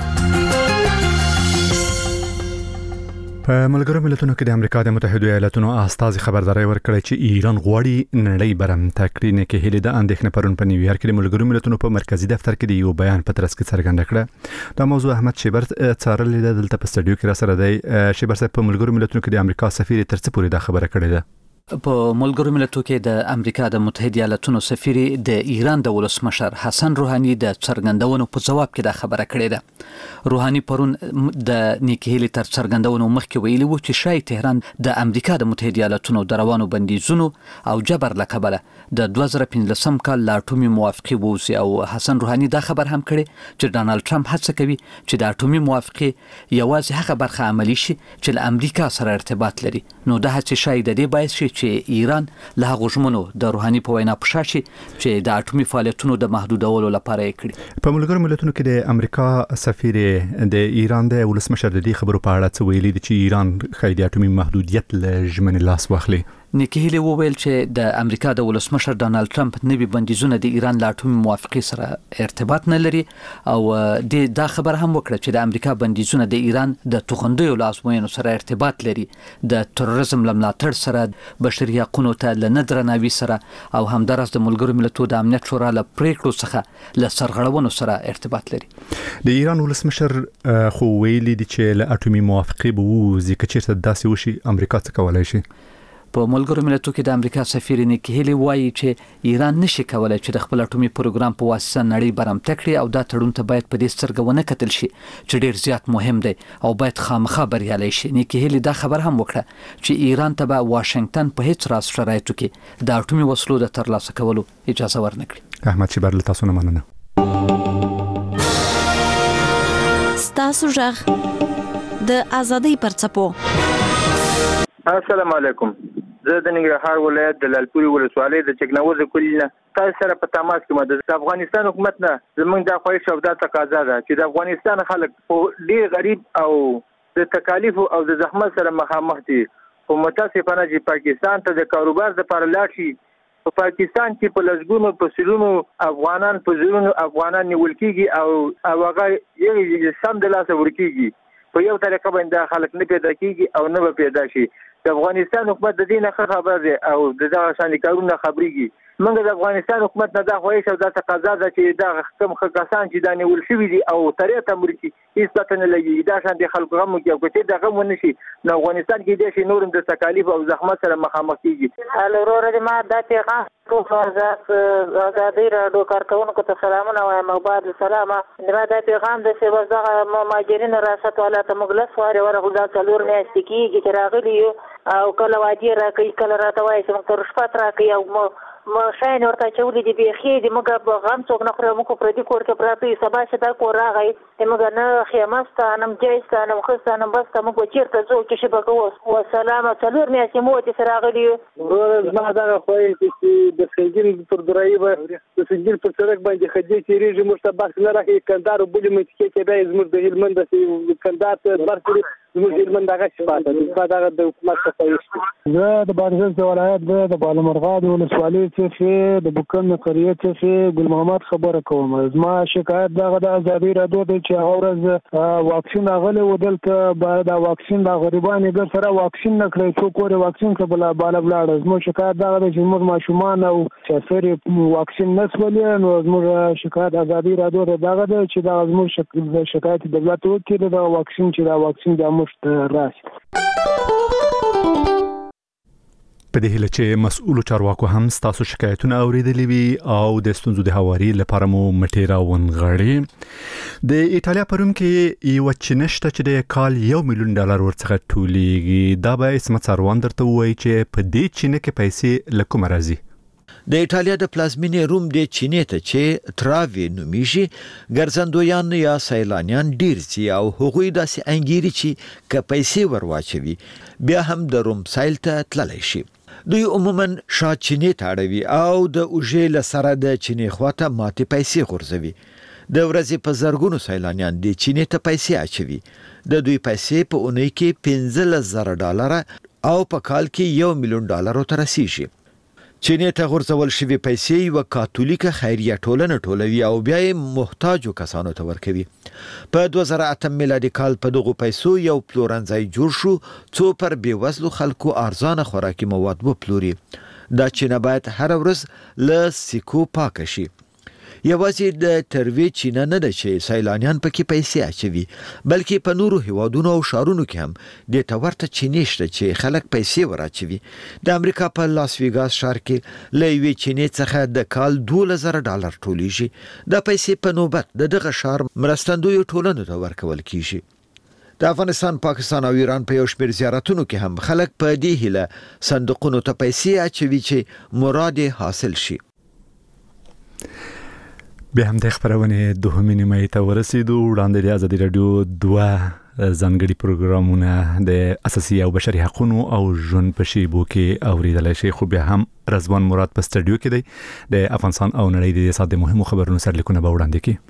په ملګرو ملتونو کې د امریکا د متحده ایالاتونو استازي خبرداري ورکړه چې ایران غواړي نړۍ برمته کړي. نه کې هلي د اندېښنې پرون په نیویارک کې د ملګرو ملتونو په مرکزی دفتر کې یو بیان په ترڅ کې څرګنده کړه. دا موضوع احمد شیبر څارل دلته په سټډیو کې را سره دی. شیبر صاحب، په ملګرو ملتونو کې د امریکا سفیر تر څه پورې دا خبره کړې ده؟ په ملګرو ملتونو کې د امریکا د متحده ایالاتونو سفیر د ایران د ولسمشر حسن روحاني د څرګندونو په جواب کې دا خبره کړې ده. روحاني پرون د نیکهیلي تر څرګندونو مخکې ویلي و چې شاید تهران د امریکا د متحده ایالاتونو د روانو بندیزونو او جبر له کبله د 2015 کال لا اټومي موافقه ووسی. او حسن روحاني دا خبر هم کړي چې ډانلډ ټرمپ هڅه کوي چې د اټومي موافقه یوازې هغه برخه عملی شي چې له امریکا سره ارتباط لري. نو دا هڅه شاید د دې باعث شي چې ایران له غوښمنو د روحاني په وینا پښاشي چې د اټومي فعالیتونو د محدودولو لپاره یې کړی. په ملګرو ملتونو کې د امریکا سفیر د ایران د ولسمشر د دې خبرو په اړه څه ویلي دي چې ایران خایي د اټومي محدودیت له ژمنې لاس واخلي؟ نیکهیلی وویل چې د امریکا د ولسمشر ډانلډ ټرمپ نوي بندیزونه د ایران له اټومي موافقې سره ارتباط نه لري. او دا خبر هم وکړه چې د امریکا بندیزونه د ایران د توغندیو له ازموینو سره ارتباط لري، د تروریزم له ملاتړ سره، بشري حقوقو ته له نه درناوي سره، او همدارس د ملګرو ملتونو د امنیت شورا له پریکړو څخه له سرغړونو سره ارتباط لري. د ایران ولسمشر خو ویلي دي چې له اټومي موافقې به ووځي. که چیرته داسې وشي امریکا څه کولای شي؟ په ملګرو ملتونو کې د امریکا سفیر نیکهیلی وایي چې ایران نشي کولای چې د خپل اټومي پروګرام په واسطه نړۍ برمته کړي، او دا تړون ته باید په دې سترګه ونه کتل شي چې ډیر زیات مهم دی او باید خامخا بریالي شي. نیکهیلی دا خبر هم وکړه چې ایران ته به واشنگټن په هیڅ راز شرایطو کې د اټومي وسلو د ترلاسه کولو اجازه ورنکړي. احمد شیبر، له تاسو نه مننه. ستاسو ژغ د ازادۍ پرڅپو. السلام علیکم. زه د ننګرهار ولایت د لالپورې ولسوالۍ د چکنوزه کلی نه تاسو سره په تماس کې مده. د افغانستان حکومت نه زمونږ د خواهش او د تقاضا ده چې د افغانستان خلک ډېر غریب او د تکالیف او د زحمت سره مخامخ دي. او متاسفانه چې پاکستان ته د کاروبار لپاره لاړ شي. په پاکستان کې په لږونو په سلونو افغانان په زرونو افغانان نیول کېږي او هغه یې سم د لاسه ورکېږي. په یو طریقه باندې خلک نه پیدا کېږي او نه به پیدا شي. د افغانستان حکومت د دې نه خبر دی او د دغه شان کارونه خبريږي. موږ د افغانستان حکومت نه دا خواهش او دا تقاضا ده چې دا کم کسان چې دا نیول شوي دي او ترې ته مرکي هیڅ پته نه لګي دا شان د خلکو غم کې او کته د غم ونشي نو افغانستان کې د شي نورم د تکالیف او زحمت سره مخامخ کیږي. الورور ما د پیغام ازادي رادیو کارکونکو ته سلامونه وایم. بعد سلامه ما د پیغام د څه وزغه مهاجرین راست ولا ته مغلس واره ورغه د څلور میاشتې کېږي چې راغلی او کله وادي راکې کله راته وایي چې موږ تر شپه راکې او ما شاین ورته چولې دی بيخي دی موږ به غم څوک نه خورو موږ پر دې کور کې پراته سبا چې دا کور راغی موږ نه خیمهستانم جایستانم خستانم بس ته موږ چیرته ځو کې شي بګو و سلام څلور میاشتې مو دې سره راغلی ما دا خوای چې د سنجل پر درایبه د سنجل پر سړک باندې خدای چې ریږي مشتبه نه راکې کندار بولې مې کې به زموږ د هلمند د کندار ته برخه زموږ هلمند هغه شپه دا د حکومت څخه زه د بادغیس ولایت د بالامرغاد ولسوالۍ څخه د بوکن قريه څخه ګل محمد خبره کوم. زما شکایت دغه د ازادي رادیو د چې اورز واکسین غلې ودلته بعد واکسین د غریبانو د سره واکسین نکړي څو کور واکسین کبل بالا بلاړ. زما شکایت دغه د چې موږ ماشومان او چې واکسین نسولې نو زموږ شکایت ازادي رادیو دغه د چې د زموږ شکایت دولت وکړي د واکسین چې دا واکسین د مشت راشي. په دې هیله چې مسؤل چارواکو هم تاسو شکایتونه اوریدلې وي او د ستونزو د هواري لپاره مو مټیرا ونغړي. د ایتالیا پروم کې یو چنشته چې د کال $1 ملیون ورڅخه ټولېږي. دا به اسمت سروان درته وایي چې په دې چینه کې پیسې لکه مرزي. د ایټالیا د پلازمینې روم د چینې ته چې تراوی نومیږي ګرځندویان یا سیلانیان ډیر سي او هغوی داسې انګیري چې که پیسې ورواچوي بیا هم د روم سایل ته تللی شي. دوی عموما شا چینې ته اړوي او د اوږې له سره د چینې خواته ماتې پیسې غورځوي. د ورځې په زرګونو سیلانیان د چینې ته پیسې اچوي. د دوی پیسې په اونۍ کې $15,000 او په کال کې $1 ملیون ته رسیږي. چینې ته غورځول شوي پیسې یوه کاتولیکه خیریه ټولنه ټولوي او بیا یې محتاجو کسانو ته ورکوي. په 2008 میلادي کال په دغو پیسو یو پلورنځای جوړ شو څو پر بېوزلو خلکو ارزانه خوراکي مواد وپلوري. دا چینه باید هره ورځ له سکو پاکه شي. یوازې د تروی چینه نه ده چې سیلانیان پکې پیسې اچوي، بلکې په نورو هیوادونو او شهرونو کې هم د ورته چینې شته چې خلک پیسې ور اچوي. د امریکا په لاس ویګاس ښار کې له یوې چینې څخه د کال $12,000 ټولیږي. دا پیسې په نوبت د دغه ښار مرستندویو ټولنو ته ورکول کیږي. د افغانستان، پاکستان او ایران په یو شمېر زیارتونو کې هم خلک په دې هیله صندوقونو ته پیسې اچوي چې مراد حاصل شي. بیا هم د خبرونه دوهمې نیمه ته ورسېدو. وړاندې د ازادي راډیو 2 ځانګړي پروګرامونه د اساسي او بشري حقوقو او ژوند په شیبو کې اوریدلای شي. خو بیا هم رضوان مراد په سټډیو کې دی. د افغانستان او نړۍ د ساده مهمو خبرونو سرلیکونه به وړاندې کړي.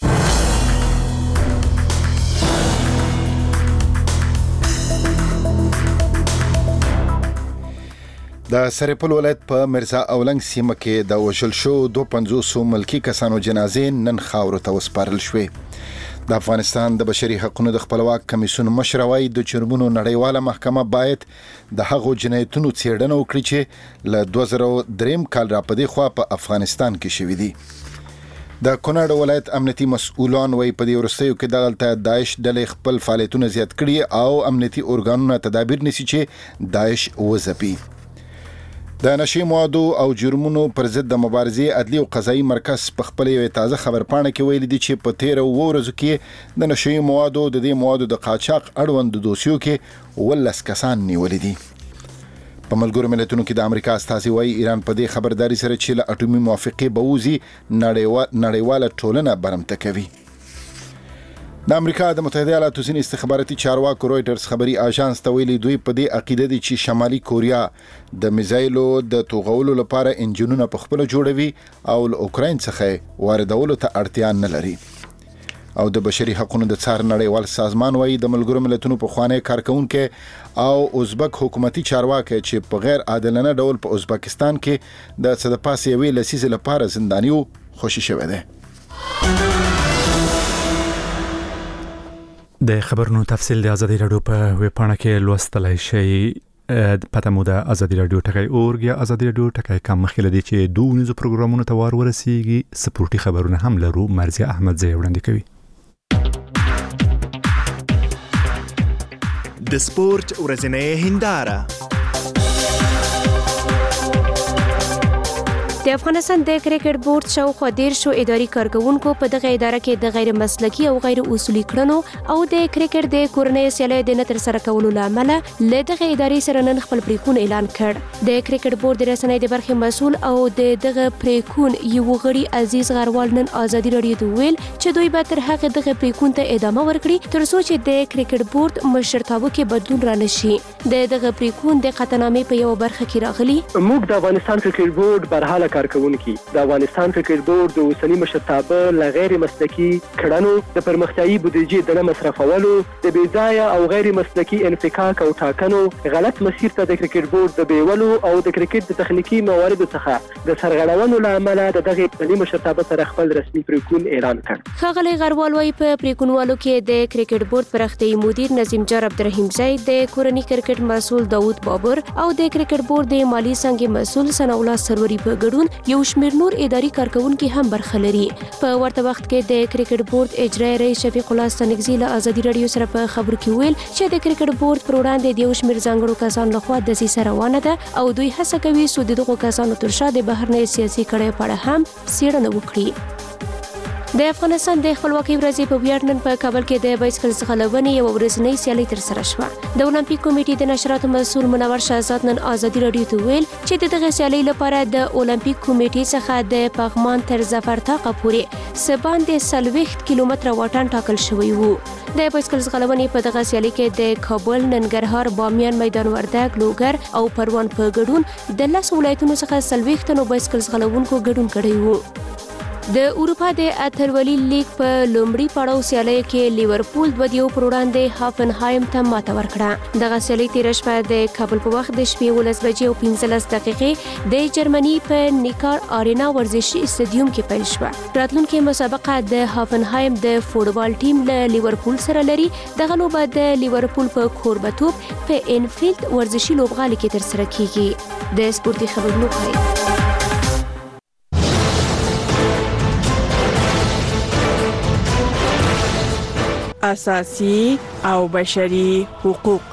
د سرپل ولایت په مرزا اولنګ سیمه کې د وژل شو 250 ملکی کسانو جنازې نن خاورو ته وسپارل شوې. د افغانستان د بشري حقوقو د خپلواک کمیسیون مشر وايي د جرمونو نړیواله محکمه باید د هغو جنایتونو څېړنه وکړي چې له 2003 کال را پدې خوا په افغانستان کې شوي دي. د کونړ ولایت امنیتي مسؤلان وايي په دې وروستیو کې دغلته داعش ډلې خپل فعالیتونه زیات کړي او امنیتي ارګانونه تدابیر نیسي چې داعش وځپي. د نشي موادو او جرمونو پر ضد د مبارزې عدلي او قضایي مرکز په خپل یو تازه خبرپاڼه کې ویلي دي چې په 13 ورځو کې د نشي موادو د دې موادو د قاچاق اړوند دوسیو کې 12 کسان نیولې دي. په ملګرو ملتونو کې د امریکا استازي وايي ایران په دې خبرداري سره چې له اټومي موافقې به ووځي نړیواله ټولنه برمته کوي. د امریکا د متحده ایالاتو ځینې استخباراتي چارواکو رويټرز خبري اژانس ته ویلي دوی په دې عقیده دي چې شمالي کوریا د میزایلو د توغولو لپاره انجنونه په خپل جوړوي او له اوکراین څخه واردولو ته اړتیا نه لري. او د بشري حقوقو د څار نړیوال سازمان وايي د ملګرو ملتونو په خوانې کارکونکو او ازبک حکومتي چارواکي چې په غیر عادلانه ډول په ازبکستان کې د صدپاسې ویل لسیز لپاره زندانیو خوشي شوی دی. د خبرونو تفصیل د ازادي راډیو په ویب پاڼه کې لوستلای شئ. پته مو د ازادي راډیو ټکی اورګ یا ازادي راډیو ټکی کم مخکې لدی چې دوه نيزو پروګرامونو ته وار ورسیږي. سپورتي خبرونه هم لرو. مرزي احمد زی وړاندې کوي. د سپورت ورځنۍ هنداره. د افغانستان د کرکټ بورډ شاوخوا 13 اداري کارکونکو په دغه اداره کې د غیر مسلکي او غیر اصولي کړنو او د کرکټ د کورنۍ سیالۍ د نتر سره کولو لامل له دغه ادارې سره نن خپل پریکون اعلان کړ. د کرکټ بورډ د رسنۍ د برخې مسول او د دغه پریکون یو غړي عزیز غروال نن ازادي راډیو ته ویل چې دوی به تر هغه دغه پریکون ته ادامه ورکړي تر څو چې د کرکټ بورډ مشرتابه کې بدلون رانشي. د دغه پریکون د قطعنامې په یو برخه کې راغلي. موږ د افغانستان کرکټ بورډ برحاله کارکونکي د افغانستان کرکټ بورډ د اوسنی مشرتابه له غیر مسلکي کړنو د پرمختیايي بودیجې د نه مصرفولو د بېځایه او غیر مسلکي انفکاک او ټاکنو غلط مسیر ته د کرکټ بورډ د بیولو او د کرکټ د تخنیکی مواردو څخه د سرغړونو لامل د دغه اوسنی مشرتابه سره خپل رسمي پریکون اعلان کړ. ښاغلی غروال وايي په پریکونوالو کې د کرکټ بورډ پرختي مدیر نظیم جار عبدالرحیم زید، د کورنی کرکټ مسؤل داوود بابر او د کرکټ بورډ د مالی څنګه مسؤل ثنا الله سروري په ګډون یو شمېر نور اداري کارکونکو هم برخه لري. په ورته وخت کې د کرکټ بورډ اجرایي رئیس شفیق الله ستانکزي له ازادي راډیو سره په خبرو کې ویل چې د کرکټ بورډ پر وړاندې د یو شمېر ځانګړو کسانو لخوا دسیسه روانه ده او دوی هڅه کوي چې دغه کسانو تر شا د بهرنۍ سیاسي کړۍ په اړه هم څېړنه وکړي. د افغانستان د خپلواکۍ ورځې په ویاړ نن په کابل کې د بایسکل ځغلونې یوه ورځنۍ سیالي ترسره شوه. د اولمپیک کمیټې د نشراتو مسؤل منور شهزاد نن ازادي راډیو ته ویل چې د دغه سیالۍ لپاره د اولمپیک کمیټې څخه د پغمان تر ظفرتاقه پورې څه باندې 40 کیلومتره واټن ټاکل شوی وو. د بایسکل ځغلونې په دغه سیالۍ کې د کابل، ننګرهار، بامیان، میدان وردګ، لوګر او پروان په ګډون د 10 ولایتونو څخه 40 تنو بایسکل ځغلونکو ګډون کړی وو. د اروپا د اترولي لیګ په لومړي پړاو سیالۍ کې لیورپول 2-1 پر وړاندې هافنهایم ته ماته ورکړه. دغه سیالۍ تېره شپه د کابل په وخت د شپې 11 بجې او 15 دقیقې د جرمني په نیکار آرینا ورزشي استادیوم کې پیل شوه. راتلونکې مسابقه د هافنهایم د فوټبال ټیم له لیورپول سره لري. دغه لوبه د لیورپول په کوربتوب په انفیلد ورزشي لوبغالي کې ترسره کیږي. د سپورتي خبرونو پای. اساسي او بشري حقوق.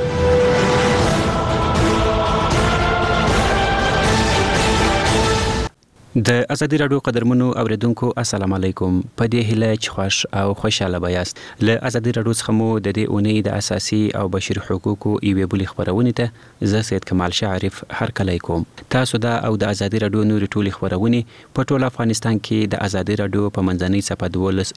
د ازادي راډیو قدرمنو اوریدونکو السلام علیکم. په دې هیله چې خوش او خوشاله بیاست. له ازادي راډیو څخه مو د دې اونۍ د اساسي او بشري حقوقو یوې بلې خبرونه ته زه سید کمال شاعرف هرکلی کوم. تاسو دا او د ازادي راډیو نورې ټولې خبرونه په ټول افغانستان کې د ازادي راډیو په منځنۍ صفحه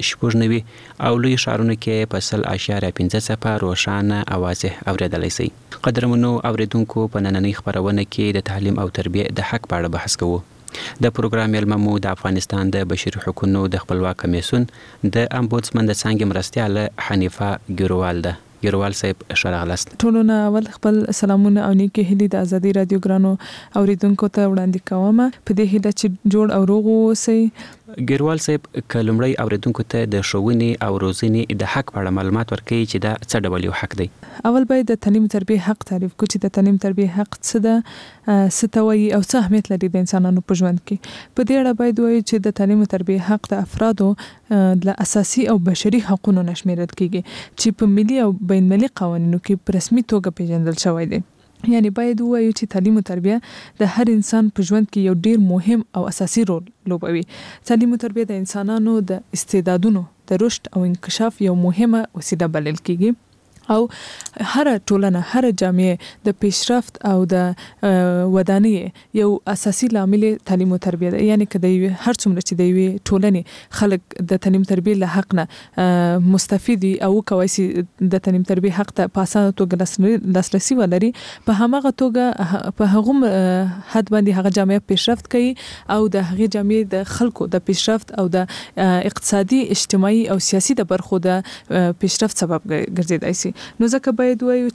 12 او لوی ښارونو کې په 0.5 روښانه او واضح اوریدلی شئ. قدرمنو اوریدونکو په نننۍ خبرونه کې د تعلیم او تربیه د حق په اړه بحث کوو. د پروګرام مېلمه مو د افغانستان د بشري حقوقو د خپلواک کمیسیون د امبودسمن د څانګې مرستیاله حنیفه ګیروال ده. ګیروال صاحب شراغلست. ټولونه اول خپل سلامونه او نیکی هیلې د ازادي رادیو ګرانو اوریدونکو ته وړاندې کوم په دې هیله چې جوړ او روغ اوسئ. ګیروال صاحب کلمړی اوریدونکو ته د ښوونې او روزنې د حق په اړه معلومات ورکړي چې دا څه ډول یو حق دی. اول باید د تعلیم تربیه حق تعریف کړو چې د تعلیم تربیه حق څه ده، څه ته وایي او څه اهمیت لري د انسانانو په ژوند کې. په دې اړه باید وایو چې د تعلیم تربیه حق د افرادو د اساسي او بشري حقوقو نشمیرل کیږي چې په ملي او بین المللي قوانینو کې په رسمي توګه پیژندل شوی دی. یعنی باید وایو چې تعلیم او تربیه د هر انسان په ژوند کې یو ډیر مهم او اساسي رول لوبوي. تعلیم او تربیه د انسانانو د استعدادونو د رشد او انکشاف یو مهمه وسیله بلل کیږي او هر ټولنه، هر جامعه د پیشرفت او د ودانۍ یو اساسي لامل تعلیم او تربیه ده. یعنی که د هر څومره چې د یوې ټولنې خلک د تعلیم تربیه له حق نه مستفید او کوي چې د تعلیم تربیه حق ته په اسانه توګه لاسرسي ولري، په هماغه توګه په هغه حد باندې هغه جامعه پیشرفت کوي او د هغه جامعه د خلکو د پیشرفت او د اقتصادي، اجتماعي او سیاسي د برخو د پیشرفت سبب ګرځیدای شي. نو ځکه باید وایو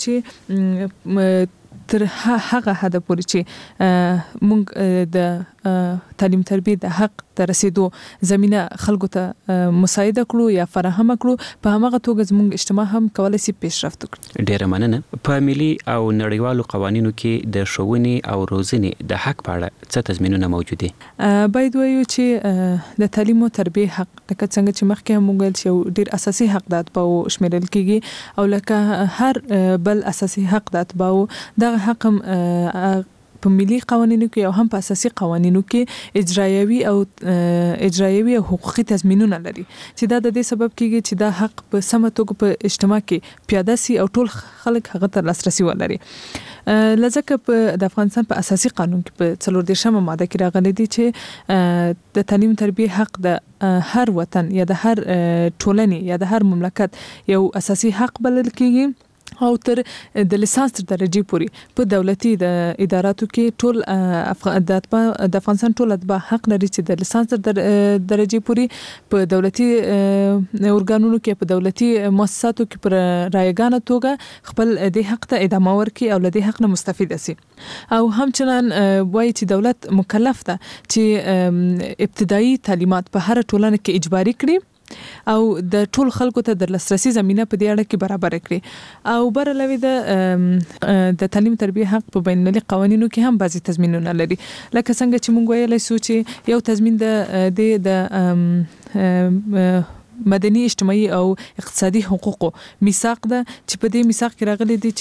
چې تر هغه حد پورې چې موږ د تعلیم تربیه د حق ته رسیدو زمينه خلکو ته مساعده کړو یا فراهم کړو، په هماغه توګه زموږ اجتماع هم کولای شي پیشرفت وکړي. ډیره مننه. په ملي او نړیوالو قوانینو کې د ښوونې او روزنې د حق په اړه څه تضمینونه موجود دي؟ باید وایو چې د تعلیم او تربیه حق لکه څنګه چې مخکې هم ویل چې یو ډیر اساسي حق د اتباعو شمیرل کیږي او لکه هر بل اساسي حق د اتباعو دغه حق هم په ملي قوانینو کې او هم په اساسي قوانینو کې اجرایوي او حقوقي تضمینونه لري چې دا د دې سبب کیږي چې دا حق په سمه توګه په اجتماع کې پیاده سي او ټول خلک هغه ته لاسرسي ولري. لکه د افغانستان په اساسي قانون کې په 14 ماده کې راغلي دي چې د تعلیم تربیه حق د هر وطن یا د هر ټولنې یا د هر مملکت یو اساسي حق بلل کیږي او تر د لیسانس تر درجه پورې په دولتي د اداراتو کې ټول د افغانستان ټول اتباع حق لري چې د لیسانس تر درجه پورې په دولتي اورګانونو کې په دولتي مؤسساتو کې پر رایګانه توګه خپل د حق ته ادامه ورکړي او له دې حق نه مستفید شي. او همچنان وایي چې دولت مکلف ده چې ابتدایي تعلیمات په هر ټولنه کې اجباري کړي او د ټول خلکو ته د لاسرسي زمينه په دې اړه کې برابر کړي او برلوي د تعلیم تربیه حق په بین المللي قوانینو کې هم بعضي تضمینونه لري. لکه څنګه چې موږ ویلای شو چې یو تضمین د مدني، اجتماعي او اقتصادي حقوقو میثاق ده چې په دې میثاق کې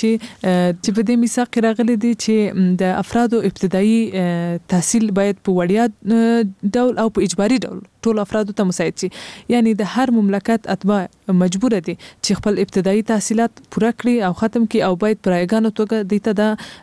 راغلي دي چې د افرادو ابتدایي تحصیل باید په وړیا ډول او په اجباري ډول ټول افرادو ته مساعد شي. یعنی د هر مملکت اتباع مجبور دي چې خپل ابتدایي تحصیلات پوره کړي او ختم کړي او باید پرایګانو توګه دیته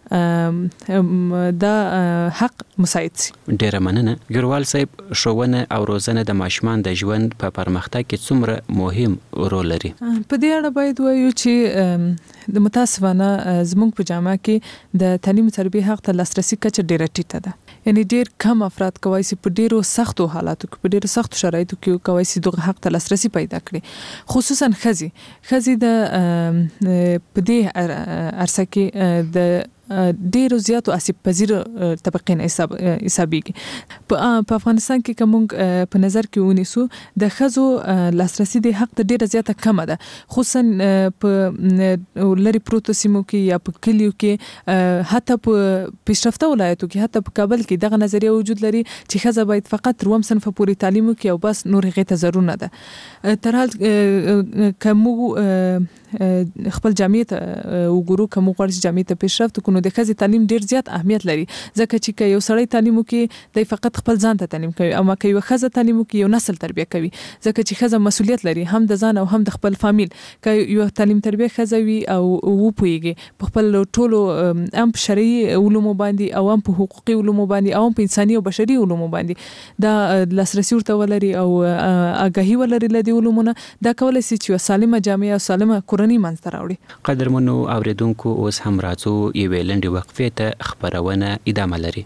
د حق مساعد شي. ډیره مننه ګروال صاحب. ښوونه او روزنه د ماشومان د ژوند په پرمختګ کې څومره مهم رول لري؟ په دې اړه باید وایو چې د متاسفانه زموږ په جامعه کې د تعلیم تربیه حق ته لاسرسي کچه ډیره ټیټه ده. یعنی ډیر کم افراد کوي چې په ډیرو سختو حالاتو کې په ډیرو سختو شرایطو کې کوي چې دغه حق ته لاسرسي پیدا کړي. خصوصا خزي د په دې عرصه کې د ډیرو زیاتو آسیب پذیر طبقې نه حسابيږي. په افغانستان کې کوم په نظر کې ونیسو د خزو لاسرسي د حق ته ډیره زیاته کم ده، خصوصا په لری پروتو سیمو کې یا په کلیو کې، حتی په پیشرفته ولایتو کې، حتی په کابل کې دغه نظریه وجود لري چې خزه باید فقط روم صنف پورې تعلیم وکړي او بس نور هغه ته ضرورت نه ده. ترحال کومو خپل جامعه ته وګورو، کوم غواړي جامعه ته پیشرفت وکړو د خزي تعلیم ډیر زیات اهمیت لري، ځکه چې یو سړی تعلیم وکړي د فقط خپل ځان ته تعلیم کوي، او ما کوي خزه تعلیم وکړي یو نسل تربیه کوي، ځکه چې خزه مسؤلیت لري هم د ځان او هم د خپل فامیل. کوي یو تعلیم تربیه خزه وي او وپويږي په خپل ټولو هم شرعي علومو باندې او هم په حقوقي علومو باندې او هم په انساني او بشري علومو باندې دا لاسرسي ورته ولري او آگاهي ولري لدی علومونه، دا کولای شي چې سالمه جامعه او سالمه کورنۍ منځته راوړي. قدرمنو اوریدونکو اوس هم راځو یوې لنډې وقفې ته، خبرونه ادامه لري.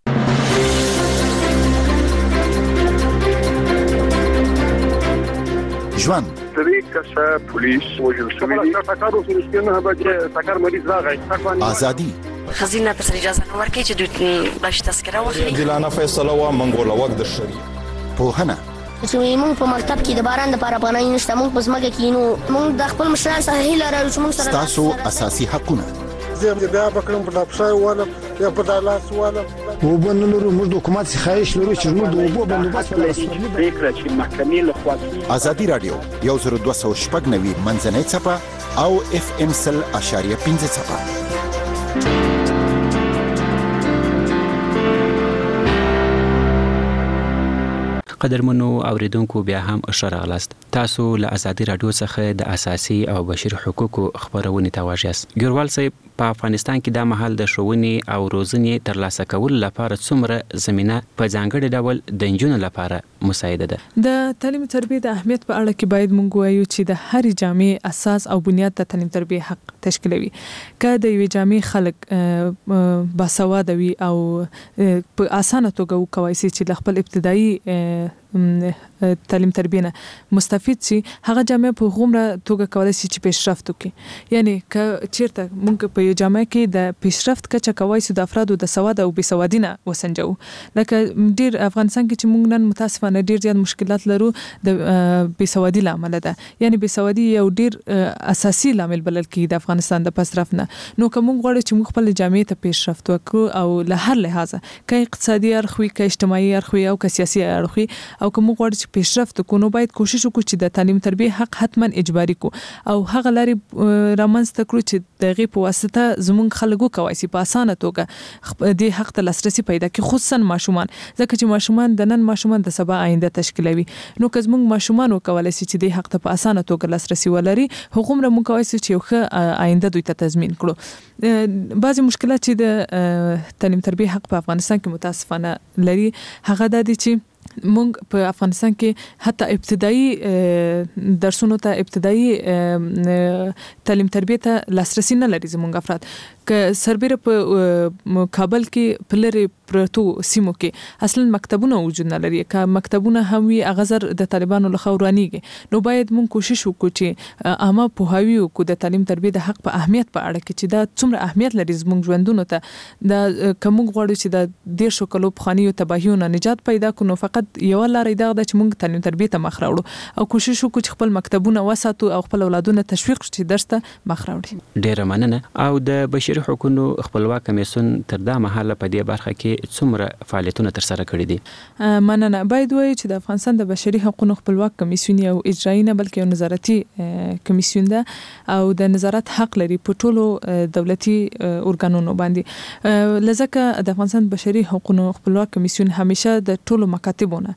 ژوند پولیس وجل شوی ازادي خزینه پر اجازه نو ورکړي چې دوی باش تذکره واخلي. جلانه فیصله وا منګوله وخت د شری پوهنه چې موږ په مکتب کې د باران د لپاره پناه نشته، موږ په ځمکه کې نو موږ د خپل مشران سره هیله لرو چې موږ سره تاسو اساسي حقونه زه بیا بکرم په ډاکټر والا یا په دالاس والا وبنلو موږ د حکومت خواهش لرو چې موږ د وبو بندوبست فکر چې محکمې له خوا ازادي رادیو 10290 منځنۍ صفه او FM 0.5 صفه. قدرمنو اوریدونکو بیا هم اشراغلاست. تاسو له ازادي رادیو څخه د اساسي او بشري حقوقو خبرونه توجه یاست. ګروال صاحب، په افغانستان کې د مهال د ښوونې او روزنې ترلاسه کول لپاره څومره زمينه په ځانګړي ډول د انجونو لپاره مساعده ده؟ د تعلیم تربیه د اهمیت په اړه کې باید مونږ وایو چې د هر جامعه اساس او بنیاد د تعلیم تربیه حق تشکیلوي. که د یوې جامعه خلک باسواده وي او په اسانه توګه وکوي چې خپل ابتدایي تعلیم تربیه نه مستفید شي، هغه جامعه په غومره توګه کولای شي چې پیشرفت وکړي. یعنی که چیرته مونږ په یو جامعه کې د پیشرفت کچه کوي چې د افرادو د سواد او بې سوادي نه وسنجو، لکه ډیر افغانستان کې چې مونږ نن متاسفانه ډیر زیات مشکلات لرو د بې سوادي لامل ده. یعنی بې سوادي یو ډیر اساسي لامل بلل کېږي د افغانستان د پسرف نه. نو کوم غواړي چې موږ خپل جامعه ته پیشرفت وکړو او له هر لحاظه که اقتصادي اړخ وي، که اجتماعي اړخ وي او که سیاسي اړخ وي، او کوم غواړي چې پیشرفت وکړو باید کوشش وکړو چې د تعلیم تربیه حق حتما اجباري کو او هغه لري رامنځته کړو چې دغه په واسطه زموږ خلکو کوي چې په اسانه توګه د حق ته لاسرسي پیدا کړي، خصوصا ماشومان، ځکه چې ماشومان د نن ماشومان د سبا آینده تشکیلوي. نو که زموږ ماشومان وکولای شي چې د حق ته په اسانه توګه لاسرسي ولري، هغومره موږ کوي چې یو ښه آینده دوی ته تضمین کړو. بعضی مشکلات چې د تعلیم تربیه حق په افغانستان کې متاسفانه لري هغه د دې چې مونږ په افغانستان کې حتی ابتدایي درسونو ته، ابتدایي تعلیم تربیه ته لاسرسي نه لري زموږ افراد. که سربېره په کابل کې په لرې پرتو سیمو کې اصلا مکتبونه وجود نه لري، که مکتبونه هم وي هغه زر د طالبانو له خوا ورانیږي. نو باید مونږ کوشش وکړو چې عامه پوهاوی وکړو د تعلیم تربیه د حق په اهمیت په اړه کې چې دا څومره اهمیت لري زموږ ژوندونو ته. دا کوم غواړو چې د 150 کلو پخوانیو تباهیونو نجات پیدا کړو، فقط یو لارې دا ده چې مونږ تعلیم تربیه ته مخ راوړو او کوشش وکړو چې خپل مکتبونه وساتو او خپل اولادونه تشویق کړو چې درس ته مخ راوړي. ډیره مننه. او د بشري بشري حقوقو خپلواک کمیسیون تر دا مهاله په دې برخه کې څومره فعالیتونه تر سره کړی دي؟ مننه. باید وایي چې د افغانستان د بشري حقوقو خپلواک کمیسیون یو اجرایي نه بلکې یو نظارتي کمیسیون ده او د نظارت حق لري په ټولو دولتي ارګانونو باندې. لکه د افغانستان بشري حقوقو خپلواک کمیسیون همیشه د ټولو مکاتبونو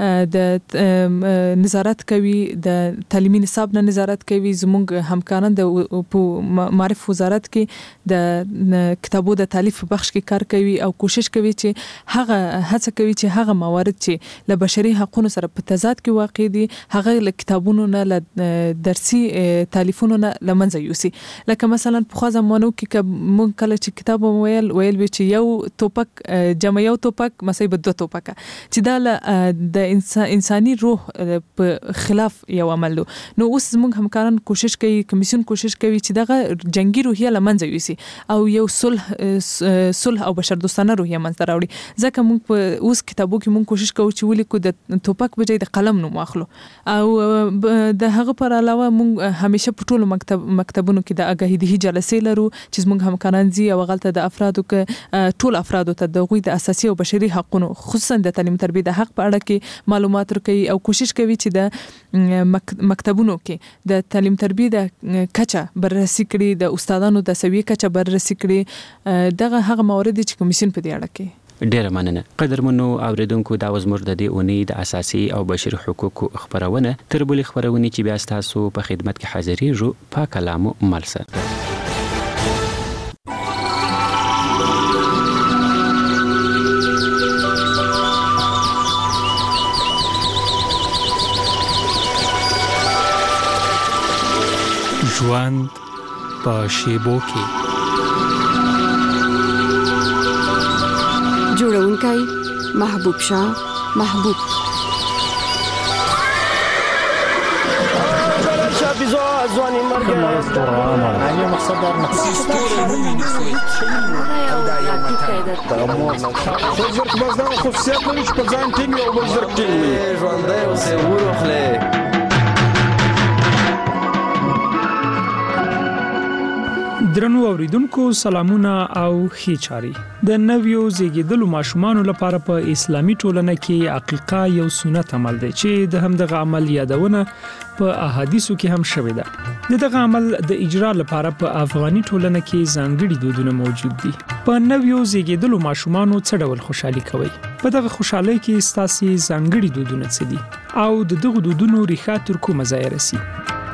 د نظارت کوي، د تعلیمي نصاب نه نظارت کوي. زموږ همکاران د معرف وزارت کې د کتابو د تالیف بخش کې کار کوي او کوشش کوي چې هڅه کوي چې هغه موارد چې له بشري حقوقو سره په تضاد کې واقع دي هغه له کتابونو نه له درسي تالیفونو نه لمنځه یوسي. لکه مثلا په خوا زمانو کې مونږ کله چې کتاب ویل به چې یو توپک جمع یو توپک مصیبه دو توپک چې دا د انساني روح په خلاف یو عمل نو اوس زموږ همکاران کوشش کوي، کمیسیون کوشش کوي چې دغه جنگي روحیه لمنځه یوسي او یو صلح او بشردوستانه روحیه منځ ته راوړي. ځکه مونږ په اوس کتابو کې مونږ کوشش کوو چې ولیکو د توپک بجای د قلم نوم واخلو او د هغه پر علاوه مونږ همیشه په ټولو مکتبونو کې د آگاهي جلسې لرو چې زموږ همکاران زی او غلطه د افرادو کې ټول افرادو ته د غوي د اساسي او بشري حقوقو خصوصا د تعلیم تربیه د حق په اړه کې معلومات ورکوي او کوشش کوي چې د مکتبونو کې د تعلیم تربیه د کچه بررسي کړي، د استادانو د سوي کچه بررسي کړي. دغه هغه موارد چې کمیسیون په دې اړه کې ډیره مننه. قدرمنو اوریدونکو دا وزمر د دې اونۍ د اساسي او بشري حقوقو خبرونه تر بلې خبرونه چې بیا تاسو په خدمت کې حاضرېږو په کلامو ملسه. ژوند په شیبو کې جوړونکی محبوب شاه محبوب. ځواني مرګ نه مقصد در درنو اوریدونکو سلامونه او ښه چاري. د نویو زیږیدلو ماشومانو لپاره په اسلامي ټولنه کې عقیقه یو سنت عمل دی چې د همدغه عمل یادونه په احادیثو کې هم شوې ده. دغه عمل د اجرا لپاره په افغاني ټولنه کې ځانګړي دودونه موجود دي. په نویو زیږیدلو ماشومانو څه ډول خوشحالي کوي؟ په دغه خوشحالي کې ستاسو ځانګړي دودونه څه دي او د دغه دودونو ریښه تر کومه ځای رسي؟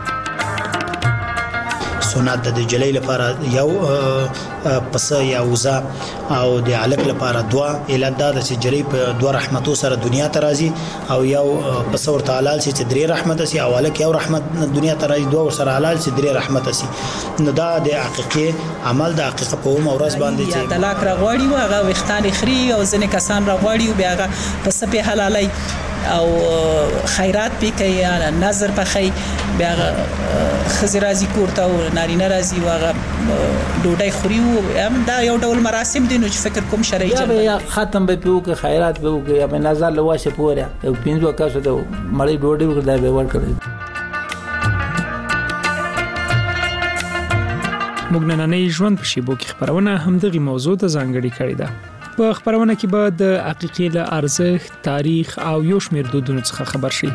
سنت د جلې لپاره یو پس یا وزا او د علق لپاره دعا الهدا د جلې په دعا رحمتو سره دنیا ته راځي او یو پس ور تعالی چې درې رحمت سي او علق یو رحمت دنیا ته راځي دعا ور سره حلال چې درې رحمت سي. نو دا د حقیقي عمل د حقیقت په مورز باندې چې طلاق راغواړي او هغه وختان خري او ځنې کسان راغواړي او بیا هغه پس په حلالي او خیرات پې کوي، نظر پخې بیا خزر راځي کوړه او نارینه راځي واغه ډوډۍ خوري او دا یو ډول مراسم دي نو چې فکر کوم شرعي یا ختم به پیوکه خیرات به وکي یا نظر لواشه پوره یو پینځو کاسو ته مړی ډوډۍ وکړای به ورکړي. موږ نننۍ ژوند په شیبو کې خبرونه همدغه موضوع ته ځانګړي کړې ده. په خبرونه کې به د عقیقې له ارزښت، تاریخ او یو شمېر دودونو څخه خبر شي.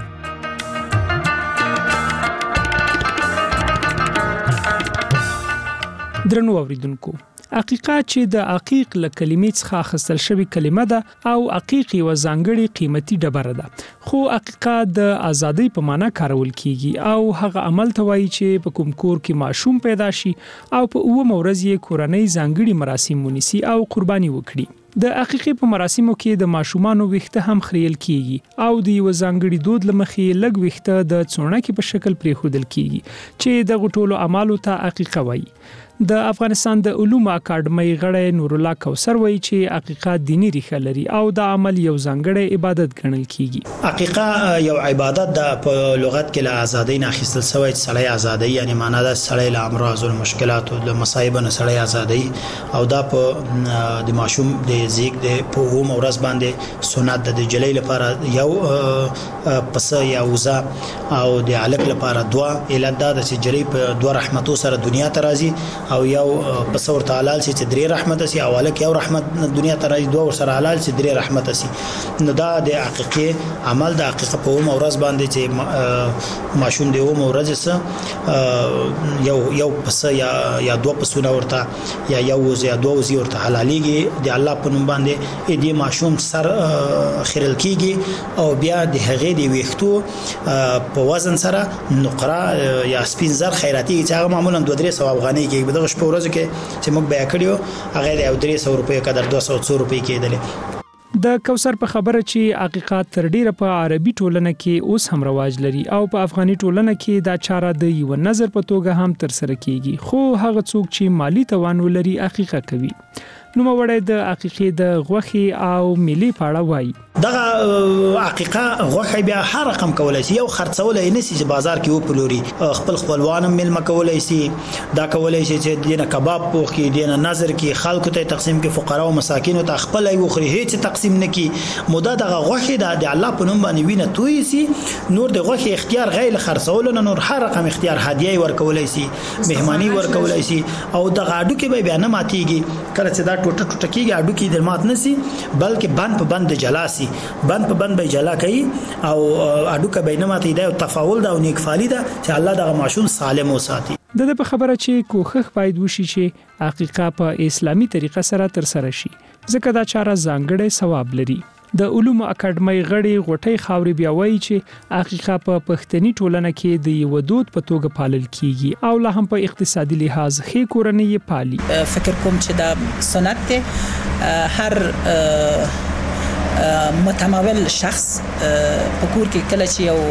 درنو اوریدونکو، عقیقه چې د عقیق له کلمې څخه اخیستل شوی کلمه ده او عقیق یو ځانګړی قیمتي ډبره ده، خو عقیقه د ازادۍ په معنی کارول کیږي او هغه عمل ته وایي چې په کوم کور کې ماشوم پیدا شي او په اوه ورځ یې کورنۍ ځانګړي مراسم ونیسي او قرباني وکړي. د عقیقې په مراسمو کې د ماشومانو ویښته هم خریل کیږي او د یو ځانګړي دود لمخې لږ ویښته د څونکې په شکل پریښودل کیږي چې د غټولو اعمالو ته عقیقه وایي. د افغانستان د علومو اکاډمۍ غړی نور الله کوثر وایي چې عقیقه دینی ریښه لري او د عمل یو ځانګړی عبادت ګڼل کیږي. عقیقه یو عبادت د په لغت کې له ازادۍ نه اخیستل شوی چې سړی ازادۍ یعنی معنا دا سړی له امراض او مشکلات او له مصايب نه سړی ازادۍ او دا په د ماشوم د زیګ د په اوم ورځ باندې سنت د جلې لپاره یو پس یا وزا او د علق لپاره دعا الهدا د جلې په دعا رحمتو سره دنیا ته راځي او یو پس ورته حلال شي چې درې رحمت سي او الک یو رحمت دنیا ته راځي دوه سره حلال شي درې رحمت سي. نو دا د عقیقه عمل د عقیقه په مورز باندې چې ماشوم دی او مورز سره یو پس یا دوه پسونه ورته یا یو یا دوه وزي ورته حلاليږي د الله په نوم باندې دې ماشوم سر خیرل کیږي او بیا د هغې د ویختو په وزن سره نقره یا سپین زر خیراتی چې هغه معمولا 200 افغانۍ کې به دغه شپه ورځ کې چې موږ بیا کړیو هغه د 300 روپۍ قدر 200 روپۍ کېدل. د کوثر په خبره چې عقیقات تر ډیره په عربي ټولنه کې اوس هم رواج لري او په افغاني ټولنه کې دا چاره د یو نظر په توګه هم تر سره کیږي، خو هغه څوک چې مالی توان ولري عقیقه کوي. نو موړی د عقیقې د غوخي او ملي پاړه وای دغه عقیقه غوخي بیا هر رقم کولای شي یو خرڅولای نه شي چې بازار کې و پلوري خپل خپلوان مل مکولای شي دا کولای شي چې دینه کباب پوخ کې دینه نظر کې خلکو ته تقسیم کې فقرا او مساکین ته خپل یو خري هیڅ تقسیم نه کی مودا دغه غوخي د الله په نوم باندې وینه توي سي نور د غوخي اختیار غیر خرڅول نه نور هر رقم اختیار هدیه ورکولای شي مهمانی ورکولای شي او دغه اډو کې به بیان ماتيږي کله چې دا ټوټه کېږي اډو کې درمات نسی بلکې بند په بند جلاسي بند په بند به جلا کوي او اډو کې به نه ماتي دا تفاول دا او نیکفالي دا چې الله دغه ماشوم سالم وساتي. د په خبره چې کوښښ باید وشي چې عقیقه په اسلامي طریقه سره تر سره شي ځکه دا چاره ځانګړی ثواب لري. د علومو اکاډمۍ غړي غټي خاوري بیا وایي چې عقیقه په پښتني ټولنه کې د یو دود په توګه پالل کیږي او لا هم په اقتصادي لحاظ خې کورنۍ پالي. فکر کوم چې دا سنت ته هر متمول شخص په کور کې کله چې یو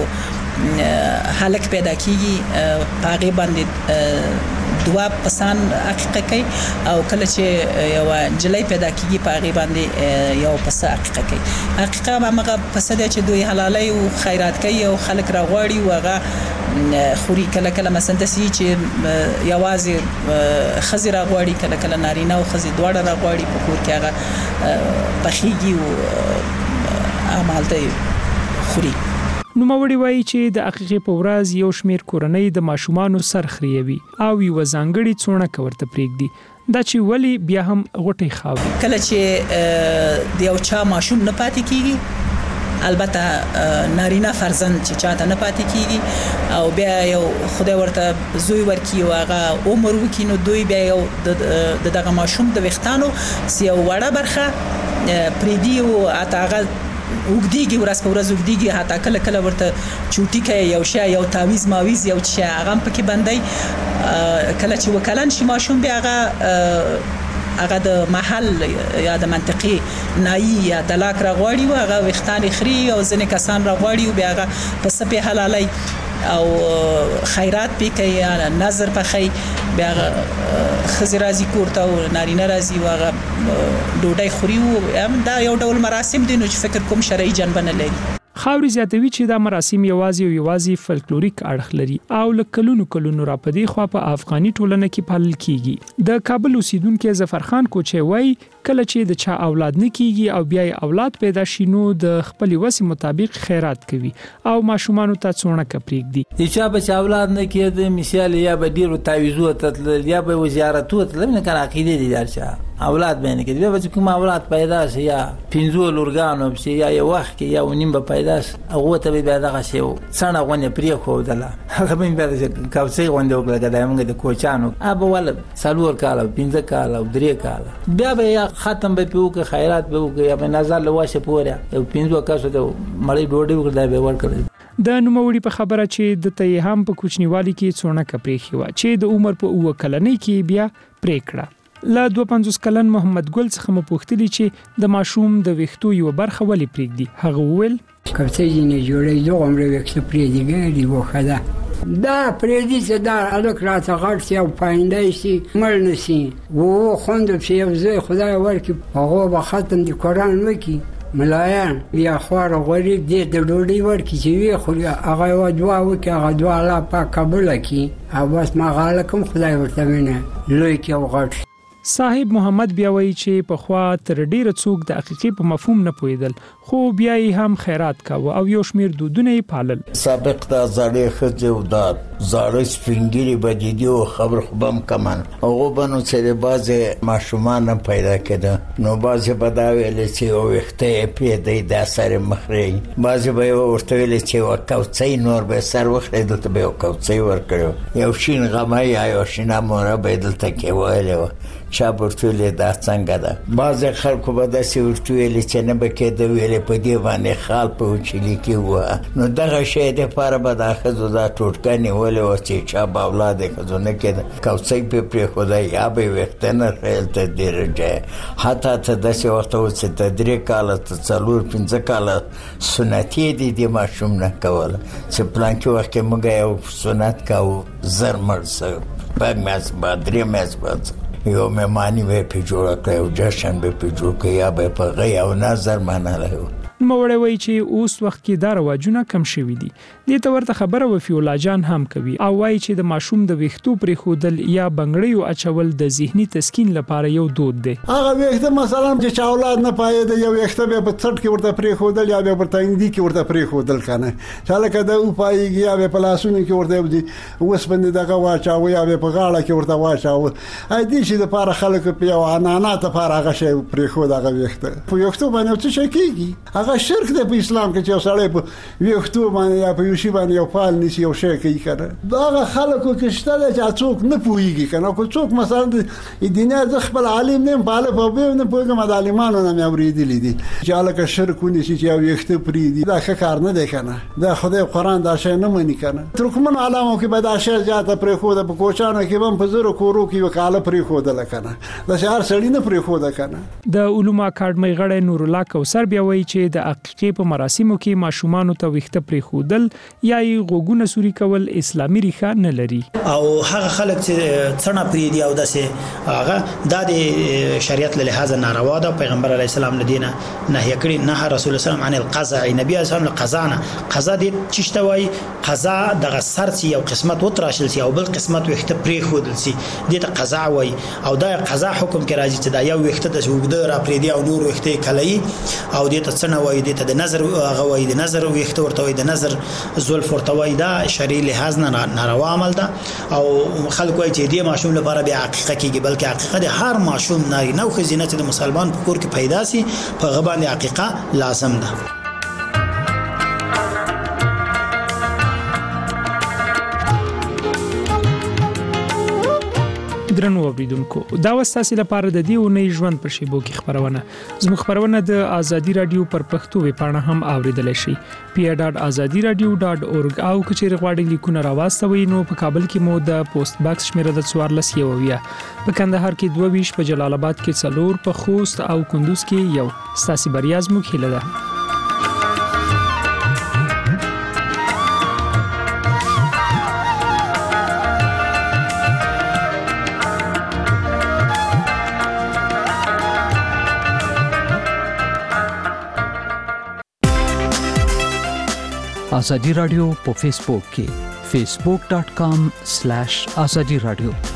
حالک پیدا کیږي هغه باندې دوا پسان عقیقه کوي او کله چې یو جلای پیدا کیږي هغه باندې یو پس عقیقه کوي. عقیقه هغه پس د چې دوی حلالي او خیرات کوي او خلک راغواړي وغه خوري کله کله مثلا د سې چې یوازې خزر راغواړي کله کله نارینه او خزر دواړه راغواړي په کور کې هغه بخیږي او عملته خوري. نو موړی وایي چې د عقیقې په ورځ یو شمیر کورنۍ د ماشومانو سر خريوي او یو ځانګړي څونه کورته پریږدي دا چې ولی بیا هم غټي خاوي کله چې د یو چا ماشوم نه پاتې کیږي البته نارینه فرزند چې چاته نه پاتې کیږي او بیا یو خدای ورته زوی ورکی او هغه عمر وکینو دوی بیا یو دغه ماشوم د وختانو سیو وړه برخه پریدي او هغه وګدیږي ورځ په ورځ وګدیږي حتی کله کله ورته چوټی کوي یو شی یو تعویز ماویز یو شی هغه پکې باندې کله چې وکلن شي ماشوم بیا هغه د محل یا د منطقي نایی یا طلاق راغواړي او هغه وختان خري او ځنې کسان راغواړي او بیا هغه پس په حلالي او خیرات پې کوي نظر په خی بیا خزر راځي کوړه او نارینه راځي واغه ډوډۍ خوري دا یو ډول مراسم دي نو چې فکر کوم شرعي جنبه نه لري. خاوري زیاتوي چې دا مراسم یوازې فلکلوریک اړخ لري او لکلونو را پدې خو په افغاني ټولنه کې پالل کیږي. د کابل اوسیدونکو ظفر خان کوچي وای کله چې د چا اولاد نه کیږي او بیا اولاد پیدا شینو د خپل وسې مطابق خیرات کوي او ماشومان ته څونه کپریږي. چې به اولاد نه کېده مثال یا به ډیرو تعویذو ته یا به وزارتو ته نه کنه عقیده دي درچا اولاد باندې کې بیا چې کوم اولاد پیدا شي یا 15 لورګانو شي یا یو وخت کې یا ونیم به پیدا شي هغه ته به دغه شی څنګه غونې پرې خو دله هغه به بیا چې کاوڅي غونډه وکړه د موږ د کوچانو ابه ول سالور کاله 15 کاله 3 کاله بیا به ختم به پیوکه خیرات به وکړي یا به نظر لواشه پوریا یو 15 کاسو ته مړی ډوډۍ وکړه به ورکړي. د نوموړي په خبره چې د ته هم په کوچنیوالي کې څونه کپریخي و چې د عمر په او کلنۍ کې بیا پریکړه لا 25 کلن محمد ګل څخه مو پوښتلی چې د ماشوم د وختو یو برخه ولې پریږدي. هغه وویل کړڅې نه جوړې دوه عمر وخت پریږدي وخدا دا پریږدي چې دا الک راته غړ شي او پاینده شي مړ نشي وو خوند چې یو ځای خدای ورکی هغه به ختم دي قرآن وکي ملایان بیا خوار غوړي دې د ډوډۍ ورکی چې وی خو هغه وا دعا وکي هغه دعا الله پاک قبول کړي او بس ما غاله کوم خدای ورته مینه لوی کې او غړ. صاحب محمد بیا وایي چې په خوا تر ډیره څوک د حقیقي په مفهوم نه پوهیدل خو بیا یې هم خیرات کاوه او یو شمیر دودونه یې پالل. سابق دا زړې خځې او دا زړې سپینګری بدیدي او خبر خوبم کمان هغه بنو چې بعضه ماشومان پیدا کړه نو بعضه بداویل چې او وخته پیدا د اثر مخري بعضه به ورته ویل چې وکاوڅي نور به سر وخت دلته به وکاوڅي ورکړو یو شین غمای یا شین امره به دلته کې وایلو چا ورتولې دا څنګه ده بعضه خلکو به د سورتولې چې نه بکې د ویلې په دی باندې خال په چلی کې و نو دغه شی د پاره به د خزو دا ټوټکنی ولې و چې چا به اولاد خزو نه کې کوڅې په پر خدای یا به وخت نه خیل ته درجه حتی ته د څه وخت و چې تدریک کاله ته څلور 15 کاله سنتي دي ماشوم نه کول چې پلان کې وخت موږ یو سنت کاو زر مرسه په مېس بدري مېس بات یو مېمانی به په جوړه کړو جشن به په جوړ کړ یا به په غي او نظر مناله نوموړی وایي چې اوس وخت کې دا رواجونه کم شوي دي. دې ته ورته خبره وفي الله جان هم کوي او وایي چې د ماشوم د ویښتو پرې خودل یا بنګړیو اچول د ذهني تسکین لپاره یو دود دی. هغه ویښته مثلا چې چا اولاد نه پایې د یو ویښته به په څټ کې ورته پرې خودل یا به په تنګدي کې ورته پرې خودل کنه چاله کده او پایږي یا به په لاسونو کې ورته ودی اوس باندې دغه واچاو یا به په غاړه کې ورته واچاو اې دې چې د لپاره خلک په یو انانات لپاره هغه شی پرې خود هغه ویښته په ویښتو باندې څه شي کیږي هغه شرک دی په اسلام کې چې سړی په ویښتو باندې یا په یو شی باندې یو فال نشي یو شی کوي کنه دا خلکو کې شته چې څوک نه پوهیږي کنه کو څوک مثلا د دنیا د خپل عالم نه پاله په به نه پوهیږي د عالمانو نه اوریدلې دي چې الکه شرک ونشي چې یو ویښته پری دي دا ښه کار نه دی کنه دا خدای قرآن دا شی نه مني کنه ترکمن علامو کې به دا شی زیاته پرې خو د کوچانو کې هم په زرو کورو کې وکاله پرې خو د لکنه دا شهر سړی نه پرې خو د کنه د علوم اکاډمي غړی نور الله کوثر بیا وایي چې د عقیقې په مراسمو کې ماشومان ته ویښته پرې خودل یا یې غوګونه سوري کول اسلامي ریښه نه لري او هغه خلک چې څنګه پرې دی او داسې هغه د شریعت له لحاظ ناروا ده پیغمبر علی السلام نه دینه نهي کړی نه رسول الله صلی عن القضاء نبی اسلام قضانا قضا دې چشتوي قضا دغه سرسي یو قسمت وتراشل سي او بل قسمت ویښته پرې خودل سي دې ته قضا وای او دا قضا حکم کې راځي چې دا یو ویښته د وګړو را پرې دی او نور ویښته کلي او دې ته څنګه وای دې ته د نظر غوي د نظر ویښته ورته وای د نظر زلف ورته وای دا شرعي لحاظ نه ناروا عمل ده او خلک وای چې دې ماشوم لپاره به عقیقه کېږي بلکې عقیقه د هر ماشوم ناري نو خزینه چې د مسلمان په کور کې پیدا سي په غبان عقیقه لازم ده. درنو اوریدونکو دا وستاسو لپاره د دې ونې ژوند پر شیبو کې خبرونه زموږ خبرونه د ازادي رادیو پر پښتو ویبپاڼه هم اوریدل شي pia.azadiradio.org او کچېر غواړئ لیکونه راوستوي نو په کابل کې مو د پوسټ باکس شمیره د 14 یوویا په کندهار کې 22 په جلال آباد کې 4 په خوست او کندوز کې 1 ستاسو بریا زموږ هیله ده. ازادي رادیو په فیسبوک کې facebook.com/azadi radio